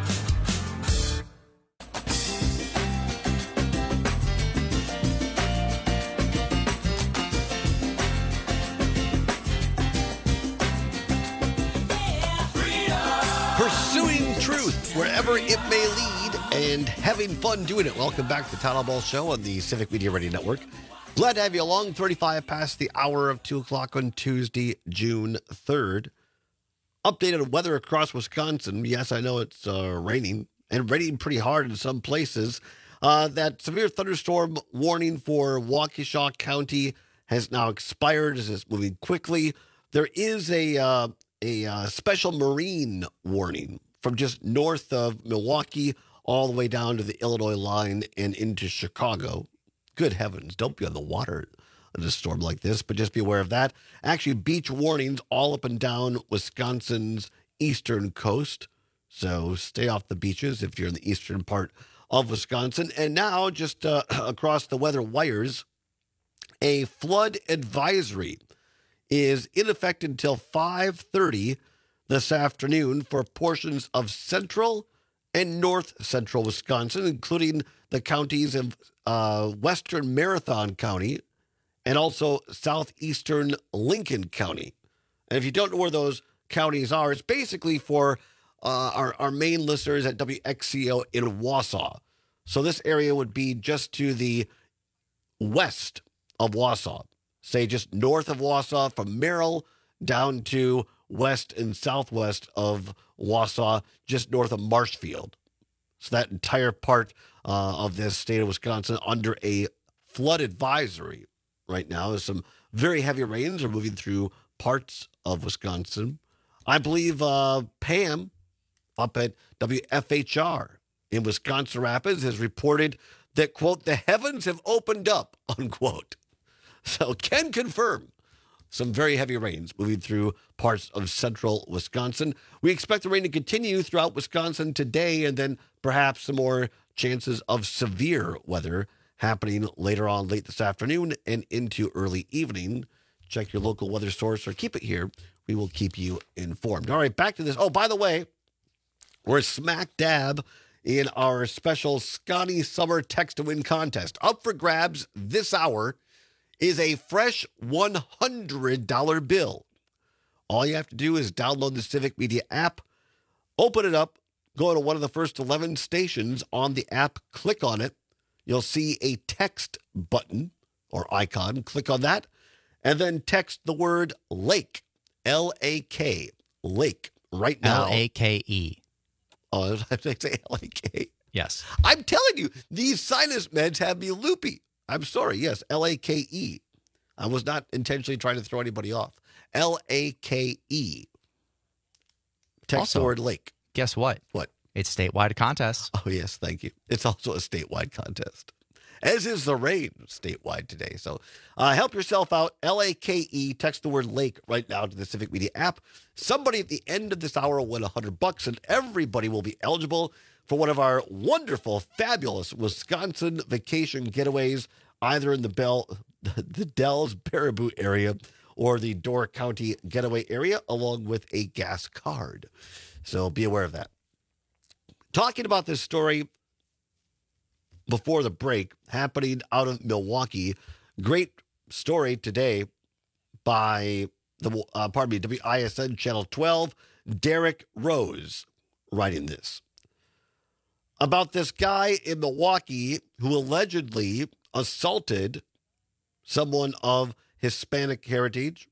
Speaker 15: Pursuing truth wherever it may lead and having fun doing it. Welcome back to the Town Hall Ball Show on the Civic Media Radio Network. Glad to have you along. thirty-five past the hour of two o'clock on Tuesday, June third. Updated weather across Wisconsin. Yes, I know it's uh, raining and raining pretty hard in some places. Uh, that severe thunderstorm warning for Waukesha County has now expired as it's moving quickly. There is a, uh, a uh, special marine warning from just north of Milwaukee all the way down to the Illinois line and into Chicago. Good heavens, don't be on the water in a storm like this, but just be aware of that. Actually, beach warnings all up and down Wisconsin's eastern coast. So stay off the beaches if you're in the eastern part of Wisconsin. And now, just uh, across the weather wires, a flood advisory is in effect until five thirty this afternoon for portions of central and north central Wisconsin, including the counties of uh, western Marathon County and also southeastern Lincoln County. And if you don't know where those counties are, it's basically for uh, our, our main listeners at W X C O in Wausau. So this area would be just to the west of Wausau, say just north of Wausau from Merrill down to west and southwest of Wausau, just north of Marshfield. So that entire part uh, of this state of Wisconsin under a flood advisory right now. As some very heavy rains are moving through parts of Wisconsin. I believe uh, Pam up at W F H R in Wisconsin Rapids has reported that, quote, the heavens have opened up, unquote. So can confirm some very heavy rains moving through parts of central Wisconsin. We expect the rain to continue throughout Wisconsin today, and then perhaps some more chances of severe weather happening later on late this afternoon and into early evening. Check your local weather source or keep it here. We will keep you informed. All right, back to this. Oh, by the way, we're smack dab in our special Scotty Summer Text to Win contest. Up for grabs this hour is a fresh one hundred dollar bill. All you have to do is download the Civic Media app, open it up, go to one of the first eleven stations on the app, click on it. You'll see a text button or icon. Click on that, and then text the word LAKE, L A K, LAKE, right now.
Speaker 16: L A K E.
Speaker 15: Oh, I have to say L A K.
Speaker 16: Yes.
Speaker 15: I'm telling you, these sinus meds have me loopy. I'm sorry. Yes, L A K E. I was not intentionally trying to throw anybody off. L A K E. Text
Speaker 16: Also,
Speaker 15: the word LAKE.
Speaker 16: Guess what?
Speaker 15: What?
Speaker 16: It's statewide contest.
Speaker 15: Oh, yes. Thank you. It's also a statewide contest, as is the rain statewide today. So uh, help yourself out. L A K E. Text the word LAKE right now to the Civic Media app. Somebody at the end of this hour will win one hundred bucks, and everybody will be eligible for one of our wonderful, fabulous Wisconsin vacation getaways, either in the Bell, the Dells Baraboo area or the Door County getaway area, along with a gas card. So be aware of that. Talking about this story before the break, happening out of Milwaukee. Great story today by the uh, pardon me, W I S N Channel twelve. Derek Rose writing this about this guy in Milwaukee who allegedly assaulted someone of Hispanic heritage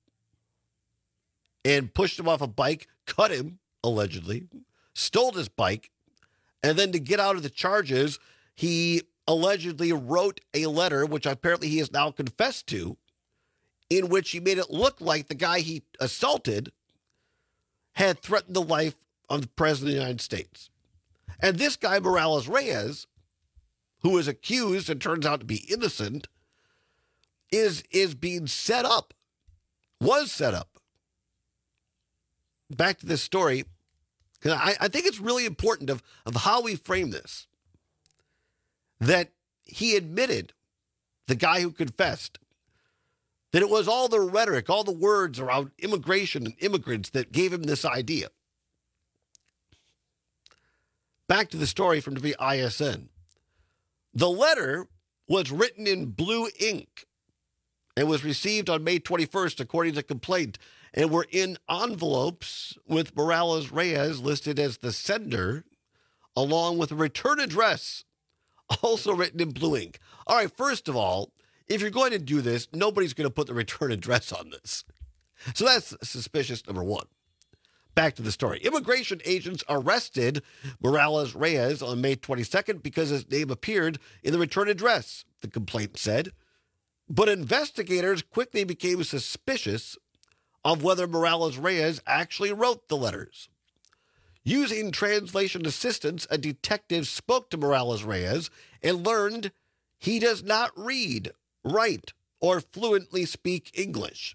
Speaker 15: and pushed him off a bike, cut him, allegedly, stole his bike, and then to get out of the charges, he allegedly wrote a letter, which apparently he has now confessed to, in which he made it look like the guy he assaulted had threatened the life of the President of the United States. And this guy, Morales Reyes, who is accused and turns out to be innocent, is, is being set up, was set up. Back to this story, because I, I think it's really important of, of how we frame this, that he admitted, the guy who confessed, that it was all the rhetoric, all the words around immigration and immigrants that gave him this idea. Back to the story from W I S N. The letter was written in blue ink and was received on May twenty-first, according to the complaint, and were in envelopes with Morales Reyes listed as the sender, along with a return address, also written in blue ink. All right, first of all, if you're going to do this, nobody's going to put the return address on this. So that's suspicious, number one. Back to the story. Immigration agents arrested Morales Reyes on May twenty-second because his name appeared in the return address, the complaint said. But investigators quickly became suspicious of whether Morales Reyes actually wrote the letters. Using translation assistance, a detective spoke to Morales Reyes and learned he does not read, write, or fluently speak English.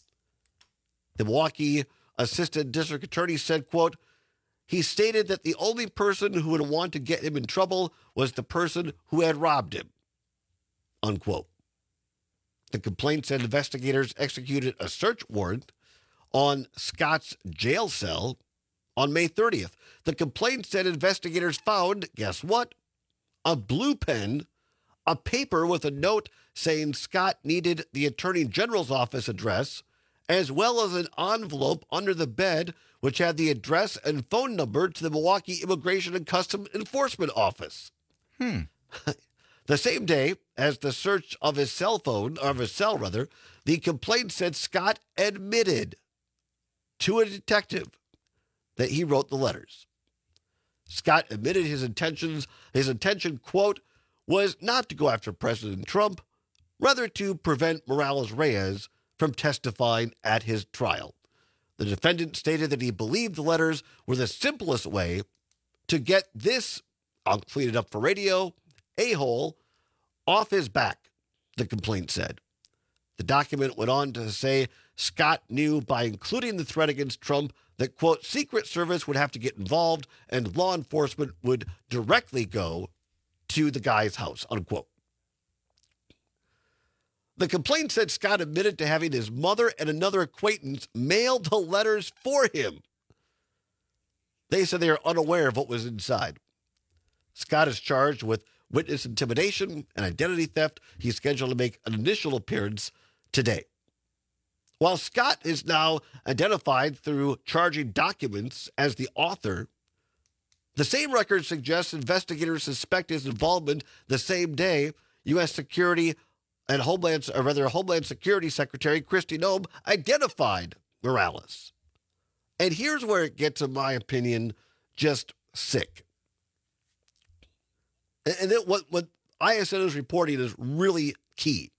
Speaker 15: The Milwaukee Assistant District Attorney said, quote, he stated that the only person who would want to get him in trouble was the person who had robbed him, unquote. The complaint said investigators executed a search warrant on Scott's jail cell on May thirtieth. The complaint said investigators found, guess what? A blue pen, a paper with a note saying Scott needed the Attorney General's office address, as well as an envelope under the bed which had the address and phone number to the Milwaukee Immigration and Customs Enforcement Office.
Speaker 16: Hmm.
Speaker 15: The same day as the search of his cell phone, or of his cell rather, the complaint said Scott admitted to a detective that he wrote the letters. Scott admitted his intentions, his intention, quote, was not to go after President Trump, rather to prevent Morales Reyes from testifying at his trial. The defendant stated that he believed the letters were the simplest way to get this, I'll clean it up for radio, a-hole off his back, the complaint said. The document went on to say Scott knew by including the threat against Trump that, quote, Secret Service would have to get involved and law enforcement would directly go to the guy's house, unquote. The complaint said Scott admitted to having his mother and another acquaintance mail the letters for him. They said they are unaware of what was inside. Scott is charged with witness intimidation and identity theft. He's scheduled to make an initial appearance today. While Scott is now identified through charging documents as the author, the same record suggests investigators suspect his involvement the same day U S Security and Homeland, or rather Homeland Security Secretary Kristi Noem identified Morales. And here's where it gets, in my opinion, just sick. And then what, what I S N is reporting is really key.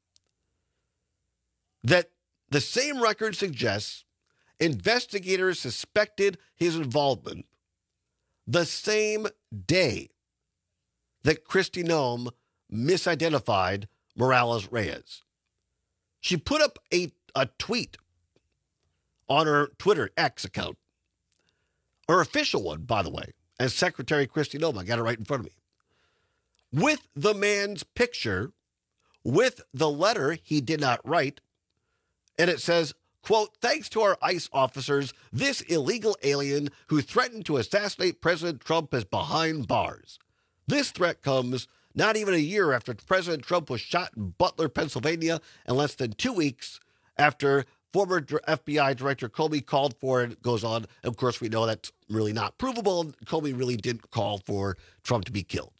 Speaker 15: That the same record suggests investigators suspected his involvement the same day that Kristi Noem misidentified Morales Reyes. She put up a, a tweet on her Twitter X account, her official one, by the way, as Secretary Kristi Noem. I got it right in front of me. With the man's picture, with the letter he did not write, and it says, quote, thanks to our ICE officers, this illegal alien who threatened to assassinate President Trump is behind bars. This threat comes not even a year after President Trump was shot in Butler, Pennsylvania, and less than two weeks after former F B I Director Comey called for it. Goes on. Of course, we know that's really not provable. Comey really didn't call for Trump to be killed.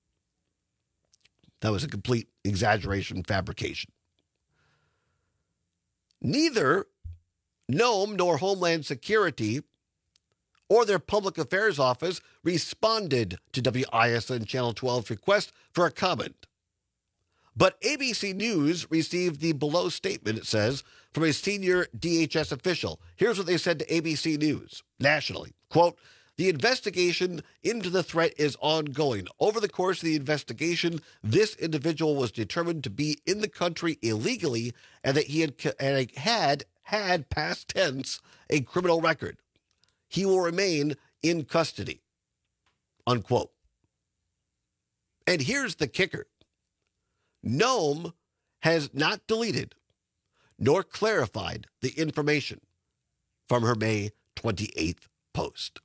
Speaker 15: That was a complete exaggeration, fabrication. Neither Noem nor Homeland Security or their public affairs office responded to W I S N Channel twelve's request for a comment. But A B C News received the below statement, it says, from a senior D H S official. Here's what they said to A B C News nationally. Quote, the investigation into the threat is ongoing. Over the course of the investigation, this individual was determined to be in the country illegally and that he had and had, had past tense, a criminal record. He will remain in custody. Unquote. And here's the kicker. Nome has not deleted nor clarified the information from her May twenty-eighth post.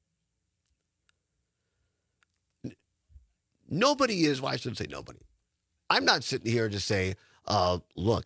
Speaker 15: Nobody is, well, I shouldn't say nobody. I'm not sitting here to say, uh, look,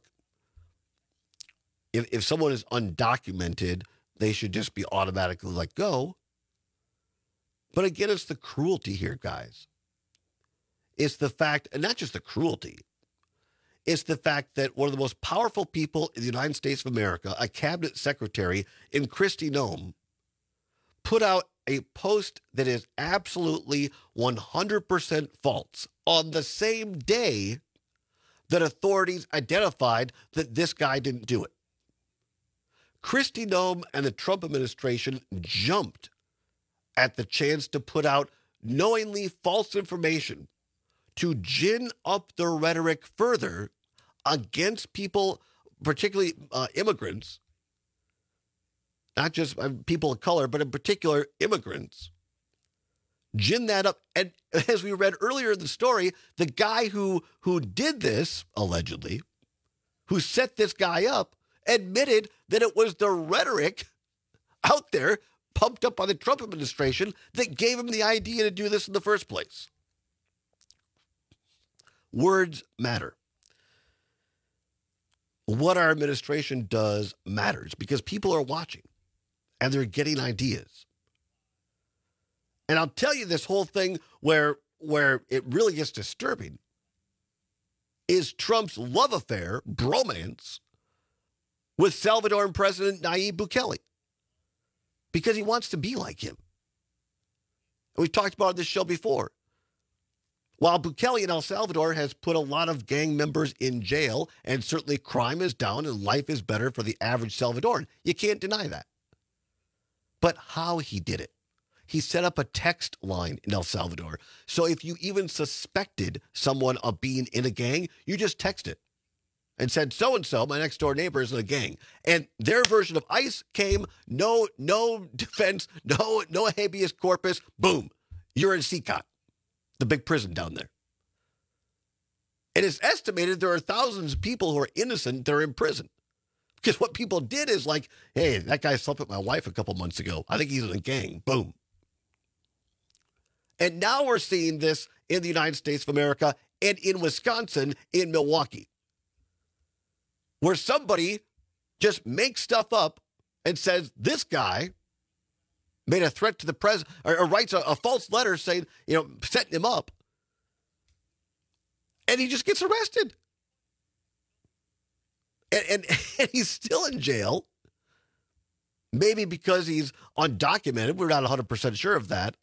Speaker 15: if, if someone is undocumented, they should just be automatically let go. But again, it's the cruelty here, guys. It's the fact, and not just the cruelty, it's the fact that one of the most powerful people in the United States of America, a cabinet secretary in Kristi Noem, put out a post that is absolutely one hundred percent false on the same day that authorities identified that this guy didn't do it. Kristi Noem and the Trump administration jumped at the chance to put out knowingly false information to gin up the rhetoric further against people, particularly uh, immigrants, not just uh, people of color, but in particular immigrants, gin that up. And as we read earlier in the story, the guy who, who did this, allegedly, who set this guy up, admitted that it was the rhetoric out there pumped up by the Trump administration that gave him the idea to do this in the first place. Words matter. What our administration does matters because people are watching and they're getting ideas. And I'll tell you this whole thing where, where it really gets disturbing is Trump's love affair, bromance, with Salvadoran President Nayib Bukele. Because he wants to be like him. And we've talked about this show before. While Bukele in El Salvador has put a lot of gang members in jail, and certainly crime is down and life is better for the average Salvadoran, you can't deny that. But how he did it. He set up a text line in El Salvador. So if you even suspected someone of being in a gang, you just text it and said, so-and-so, my next door neighbor, is in a gang. And their version of ICE came, no, no defense, no, no habeas corpus, boom, you're in C C O T. The big prison down there. It is estimated there are thousands of people who are innocent that are in prison. Because what people did is like, hey, that guy slept with my wife a couple months ago. I think he's in a gang. Boom. And now we're seeing this in the United States of America and in Wisconsin, in Milwaukee, where somebody just makes stuff up and says, this guy made a threat to the president, or, or writes a, a false letter saying, you know, setting him up. And he just gets arrested. And, and, and he's still in jail. Maybe because he's undocumented. We're not one hundred percent sure of that.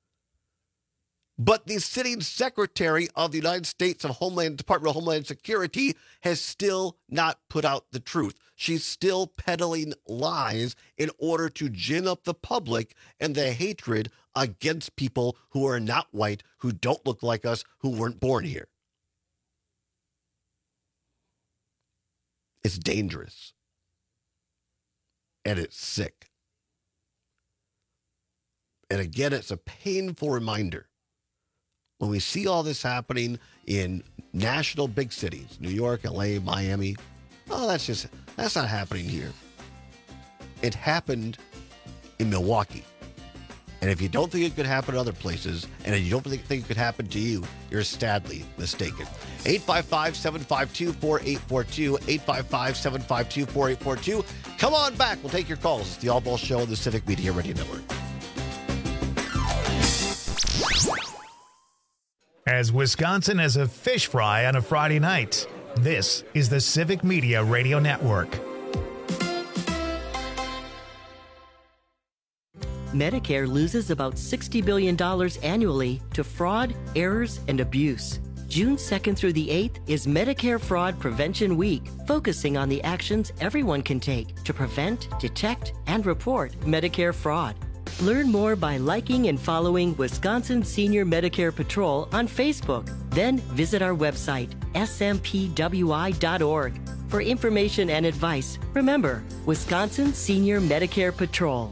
Speaker 15: But the sitting secretary of the United States of Homeland Department of Homeland Security has still not put out the truth. She's still peddling lies in order to gin up the public and the hatred against people who are not white, who don't look like us, who weren't born here. It's dangerous. And it's sick. And again, it's a painful reminder. When we see all this happening in national big cities, New York, L A, Miami, oh, that's just, that's not happening here. It happened in Milwaukee. And if you don't think it could happen in other places, and if you don't think, think it could happen to you, you're sadly mistaken. eight five five, seven five two, four eight four two, eight five five, seven five two, four eight four two. Come on back. We'll take your calls. It's the All Ball Show on the Civic Media Radio Network.
Speaker 1: As Wisconsin as a fish fry on a Friday night, this is the Civic Media Radio Network.
Speaker 14: Medicare loses about sixty billion dollars annually to fraud, errors, and abuse. June second through the eighth is Medicare Fraud Prevention Week, focusing on the actions everyone can take to prevent, detect, and report Medicare fraud. Learn more by liking and following Wisconsin Senior Medicare Patrol on Facebook. Then visit our website, S M P W I dot org. For information and advice, remember, Wisconsin Senior Medicare Patrol.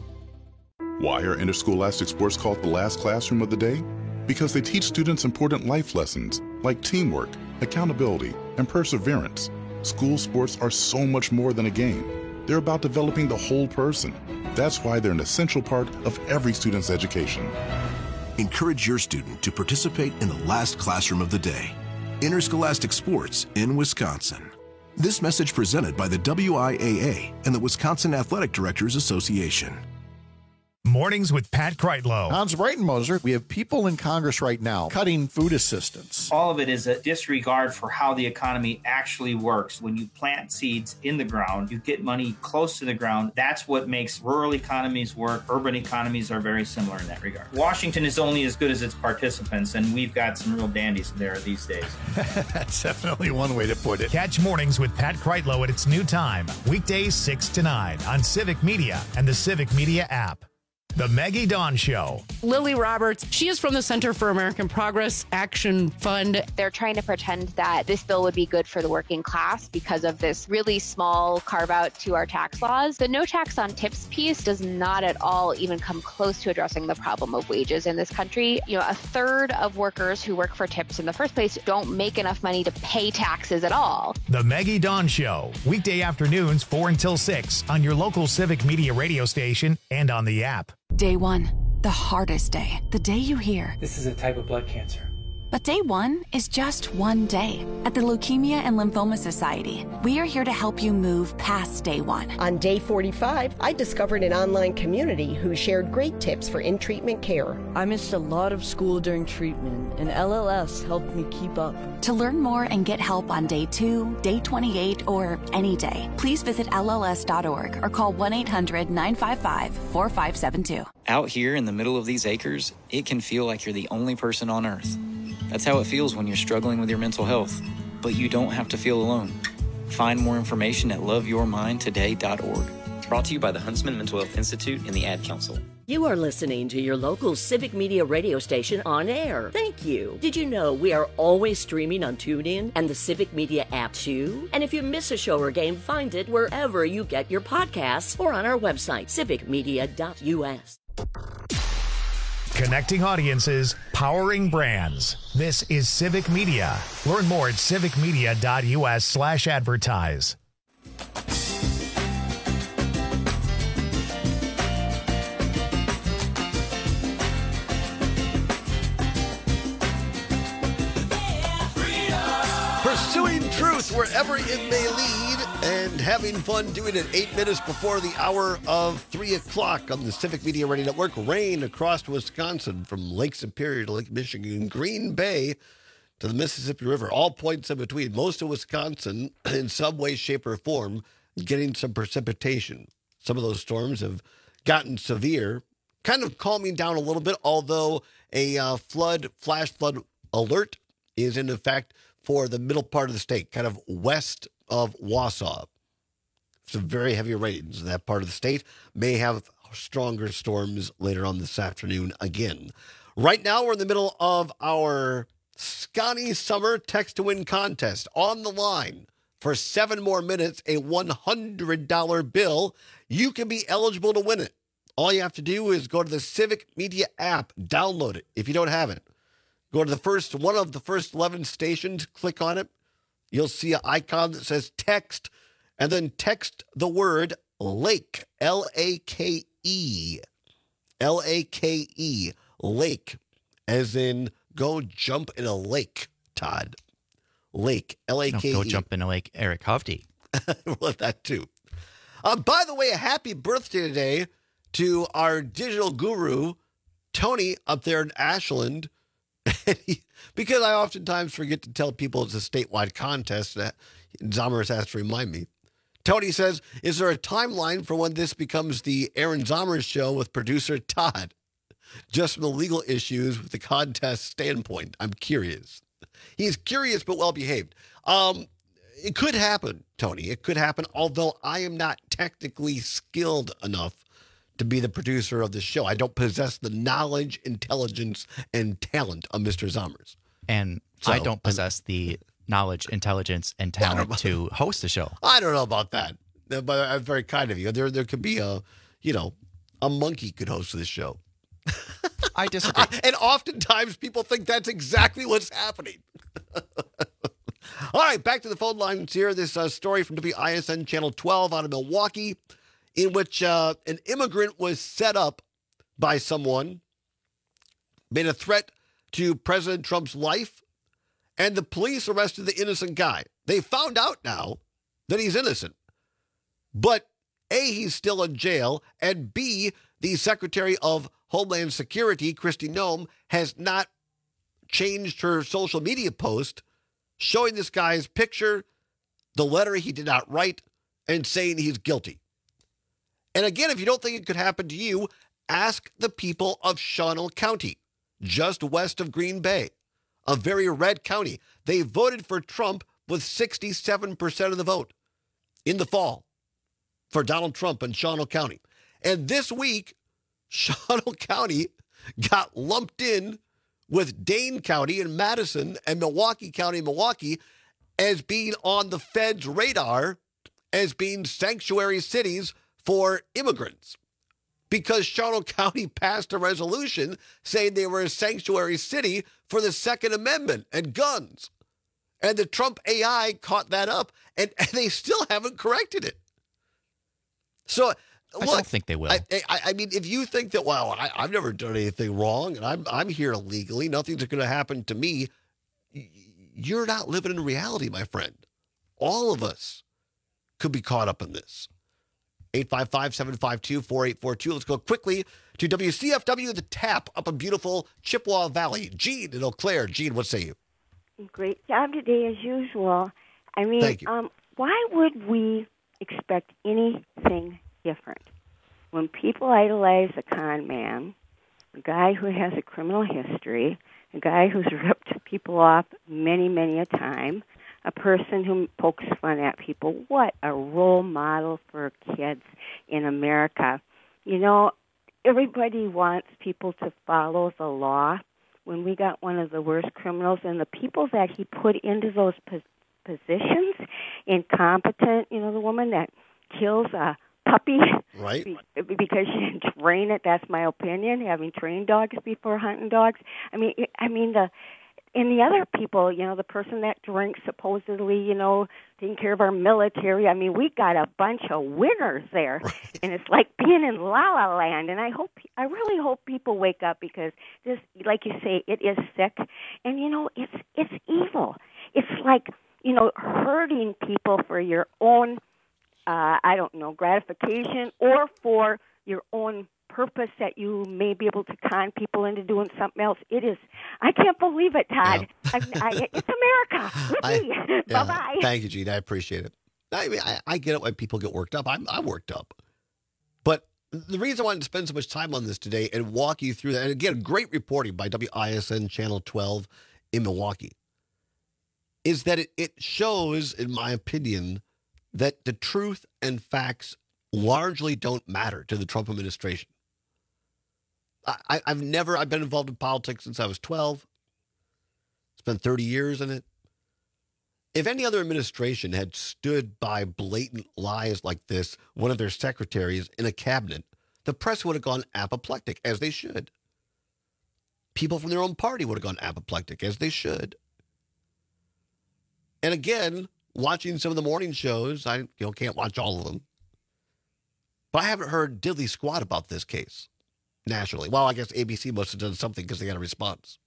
Speaker 7: Why are interscholastic sports called the last classroom of the day? Because they teach students important life lessons like teamwork, accountability, and perseverance. School sports are so much more than a game. They're about developing the whole person. That's why they're an essential part of every student's education.
Speaker 9: Encourage your student to participate in the last classroom of the day. Interscholastic sports in Wisconsin. This message presented by the W I A A and the Wisconsin Athletic Directors Association.
Speaker 1: Mornings with Pat Kreitlow.
Speaker 6: Hans Breitenmoser, we have people in Congress right now cutting food assistance.
Speaker 10: All of it is a disregard for how the economy actually works. When you plant seeds in the ground, you get money close to the ground. That's what makes rural economies work. Urban economies are very similar in that regard. Washington is only as good as its participants, and we've got some real dandies there these days.
Speaker 6: That's definitely one way to put it.
Speaker 1: Catch Mornings with Pat Kreitlow at its new time, weekdays six to nine on Civic Media and the Civic Media app. The Maggie Dawn Show.
Speaker 12: Lily Roberts, she is from the Center for American Progress Action Fund.
Speaker 13: They're trying to pretend that this bill would be good for the working class because of this really small carve out to our tax laws. The no tax on tips piece does not at all even come close to addressing the problem of wages in this country. You know, a third of workers who work for tips in the first place don't make enough money to pay taxes at all.
Speaker 1: The Maggie Dawn Show, weekday afternoons four until six on your local Civic Media radio station and on the app.
Speaker 17: Day one, the hardest day, the day you hear,
Speaker 27: this is a type of blood cancer.
Speaker 17: But day one is just one day. At the Leukemia and Lymphoma Society, we are here to help you move past day one.
Speaker 28: On day forty-five, I discovered an online community who shared great tips for in-treatment care.
Speaker 29: I missed a lot of school during treatment, and L L S helped me keep up.
Speaker 17: To learn more and get help on day two, day twenty-eight, or any day, please visit L L S dot org or call one eight hundred nine five five four five seven two.
Speaker 30: Out here in the middle of these acres, it can feel like you're the only person on Earth. That's how it feels when you're struggling with your mental health. But you don't have to feel alone. Find more information at love your mind today dot org. Brought to you by the Huntsman Mental Health Institute and the Ad Council.
Speaker 14: You are listening to your local Civic Media radio station on air. Thank you. Did you know we are always streaming on TuneIn and the Civic Media app too? And if you miss a show or game, find it wherever you get your podcasts or on our website, civic media dot U S.
Speaker 1: Connecting audiences, powering brands. This is Civic Media. Learn more at civic media dot U S slash advertise.
Speaker 15: Pursuing truth wherever it may lead and having fun doing it eight minutes before the hour of three o'clock on the Civic Media Radio Network. Rain across Wisconsin from Lake Superior to Lake Michigan, Green Bay to the Mississippi River, all points in between. Most of Wisconsin, in some way, shape, or form, getting some precipitation. Some of those storms have gotten severe, kind of calming down a little bit, although a uh, flood, flash flood alert is in effect for the middle part of the state, kind of west of Wausau. Some very heavy rains in that part of the state. May have stronger storms later on this afternoon again. Right now, we're in the middle of our Scotty Summer Text to Win contest. On the line for seven more minutes, a one hundred dollars bill. You can be eligible to win it. All you have to do is go to the Civic Media app, download it if you don't have it. Go to the first one of the first eleven stations, click on it. You'll see an icon that says text, and then text the word lake, L A K E. L A K E, lake, as in go jump in a lake, Todd. Lake, L A K E.
Speaker 16: No, go jump in a lake, Eric Hovde.
Speaker 15: Well, that too. Uh, by the way, a happy birthday today to our digital guru, Tony, up there in Ashland. Because I oftentimes forget to tell people it's a statewide contest, that Zommers has to remind me. Tony says, is there a timeline for when this becomes the Aaron Zommers show with producer Todd? Just from the legal issues with the contest standpoint. I'm curious. He's curious but well-behaved. Um, it could happen, Tony. It could happen, although I am not technically skilled enough to be the producer of this show. I don't possess the knowledge, intelligence, and talent of Mister Zommers.
Speaker 16: And
Speaker 15: So,
Speaker 16: I don't possess the knowledge, intelligence, and talent to host the show.
Speaker 15: I don't know about that, but I'm very kind of you. There, there could be a, you know, a monkey could host this show.
Speaker 16: I disagree.
Speaker 15: And oftentimes people think that's exactly what's happening. All right, back to the phone lines here. This uh, story from W I S N Channel twelve out of Milwaukee, in which uh, an immigrant was set up by someone, made a threat to President Trump's life, and the police arrested the innocent guy. They found out now that he's innocent. But A, he's still in jail, and B, the Secretary of Homeland Security, Kristi Noem, has not changed her social media post showing this guy's picture, the letter he did not write, and saying he's guilty. And again, if you don't think it could happen to you, ask the people of Shawano County, just west of Green Bay, a very red county. They voted for Trump with sixty-seven percent of the vote in the fall for Donald Trump in Shawano County. And this week, Shawano County got lumped in with Dane County and Madison and Milwaukee County, Milwaukee, as being on the Fed's radar as being sanctuary cities for immigrants. Because Shawano County passed a resolution saying they were a sanctuary city for the Second Amendment and guns. And the Trump A I caught that up, and, and they still haven't corrected it. So,
Speaker 16: I
Speaker 15: look,
Speaker 16: don't think they will.
Speaker 15: I, I, I mean, if you think that, well, I, I've never done anything wrong, and I'm I'm here illegally, nothing's going to happen to me, you're not living in reality, my friend. All of us could be caught up in this. eight five five, seven five two, four eight four two. Let's go quickly to W C F W, The Tap, up in beautiful Chippewa Valley. Gene in Eau Claire. Gene, what say you?
Speaker 2: Great job today, as usual. I mean,
Speaker 15: Thank you.
Speaker 2: Um, why would we expect anything different? When people idolize a con man, a guy who has a criminal history, a guy who's ripped people off many, many a time, a person who pokes fun at people, what a role model for kids in America. You know, everybody wants people to follow the law. When we got one of the worst criminals, and the people that he put into those pos- positions, incompetent, you know, the woman that kills a puppy
Speaker 15: right?
Speaker 2: be- because she didn't train it. That's my opinion. Having trained dogs before hunting dogs. I mean, I mean the and the other people. You know, the person that drinks supposedly. You know, taking care of our military. I mean, we got a bunch of winners there, right. And it's like being in La La Land. And I hope, I really hope people wake up, because this, like you say, it is sick, and you know, it's it's evil. It's like, you know, hurting people for your own. Uh, I don't know, gratification, or for your own purpose that you may be able to con people into doing something else. It is, I can't believe it, Todd. Yeah. I, I, it's America.
Speaker 15: I, yeah,
Speaker 2: Bye-bye.
Speaker 15: Thank you, Gene. I appreciate it. I mean, I, I get it why people get worked up. I'm, I'm worked up. But the reason I wanted to spend so much time on this today and walk you through that, and again, great reporting by W I S N Channel twelve in Milwaukee, is that it, it shows, in my opinion, that the truth and facts largely don't matter to the Trump administration. I, I've never, I've been involved in politics since I was twelve, spent thirty years in it. If any other administration had stood by blatant lies like this, one of their secretaries in a cabinet, the press would have gone apoplectic, as they should. People from their own party would have gone apoplectic, as they should. And again, watching some of the morning shows, I you know can't watch all of them, but I haven't heard diddly squat about this case nationally. Well, I guess A B C must have done something because they got a response.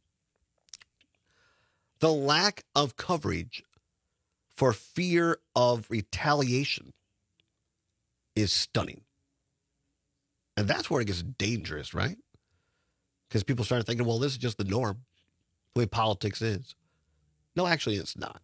Speaker 15: The lack of coverage for fear of retaliation is stunning. And that's where it gets dangerous, right? Because people start thinking, well, this is just the norm, the way politics is. No, actually, it's not.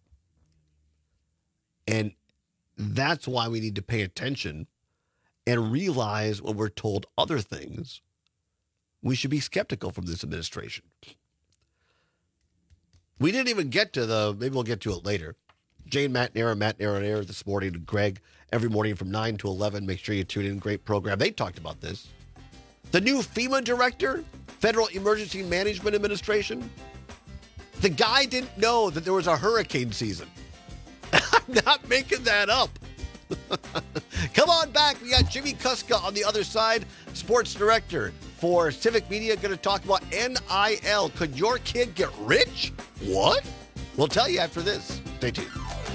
Speaker 15: And that's why we need to pay attention and realize when we're told other things, we should be skeptical from this administration. We didn't even get to the, maybe we'll get to it later. Jane McNair, Matt Nair on air this morning, and Greg every morning from nine to eleven. Make sure you tune in. Great program. They talked about this. The new FEMA director, Federal Emergency Management Administration, the guy didn't know that there was a hurricane season. I'm not making that up. Come on back. We got Jimmy Kuska on the other side, sports director for Civic Media, going to talk about N I L. Could your kid get rich? What? We'll tell you after this. Stay tuned.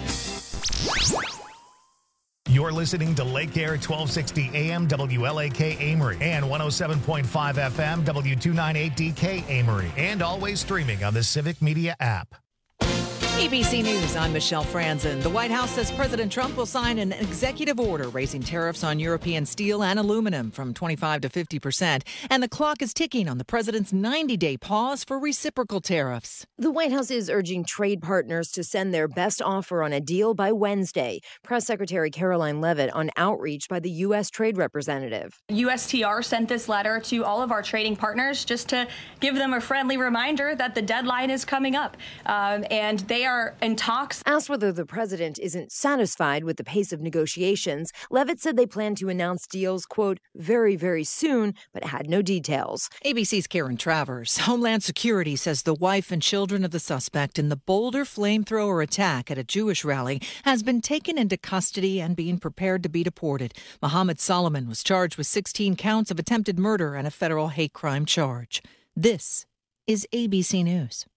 Speaker 1: You're listening to Lake Air twelve sixty A M W L A K Amory and one oh seven point five F M W two ninety-eight D K Amory, and always streaming on the Civic Media app.
Speaker 3: A B C News, I'm Michelle Franzen. The White House says President Trump will sign an executive order raising tariffs on European steel and aluminum from twenty-five to fifty percent. And the clock is ticking on the president's ninety-day pause for reciprocal tariffs.
Speaker 4: The White House is urging trade partners to send their best offer on a deal by Wednesday. Press Secretary Caroline Leavitt on outreach by the U S Trade Representative.
Speaker 11: U S T R sent this letter to all of our trading partners just to give them a friendly reminder that the deadline is coming up. Um, and they are are in talks.
Speaker 4: Asked whether the president isn't satisfied with the pace of negotiations, Leavitt said they plan to announce deals, quote, very, very soon, but had no details.
Speaker 3: A B C's Karen Travers. Homeland Security says the wife and children of the suspect in the Boulder flamethrower attack at a Jewish rally has been taken into custody and being prepared to be deported. Mohammed Solomon was charged with sixteen counts of attempted murder and a federal hate crime charge. This is A B C News.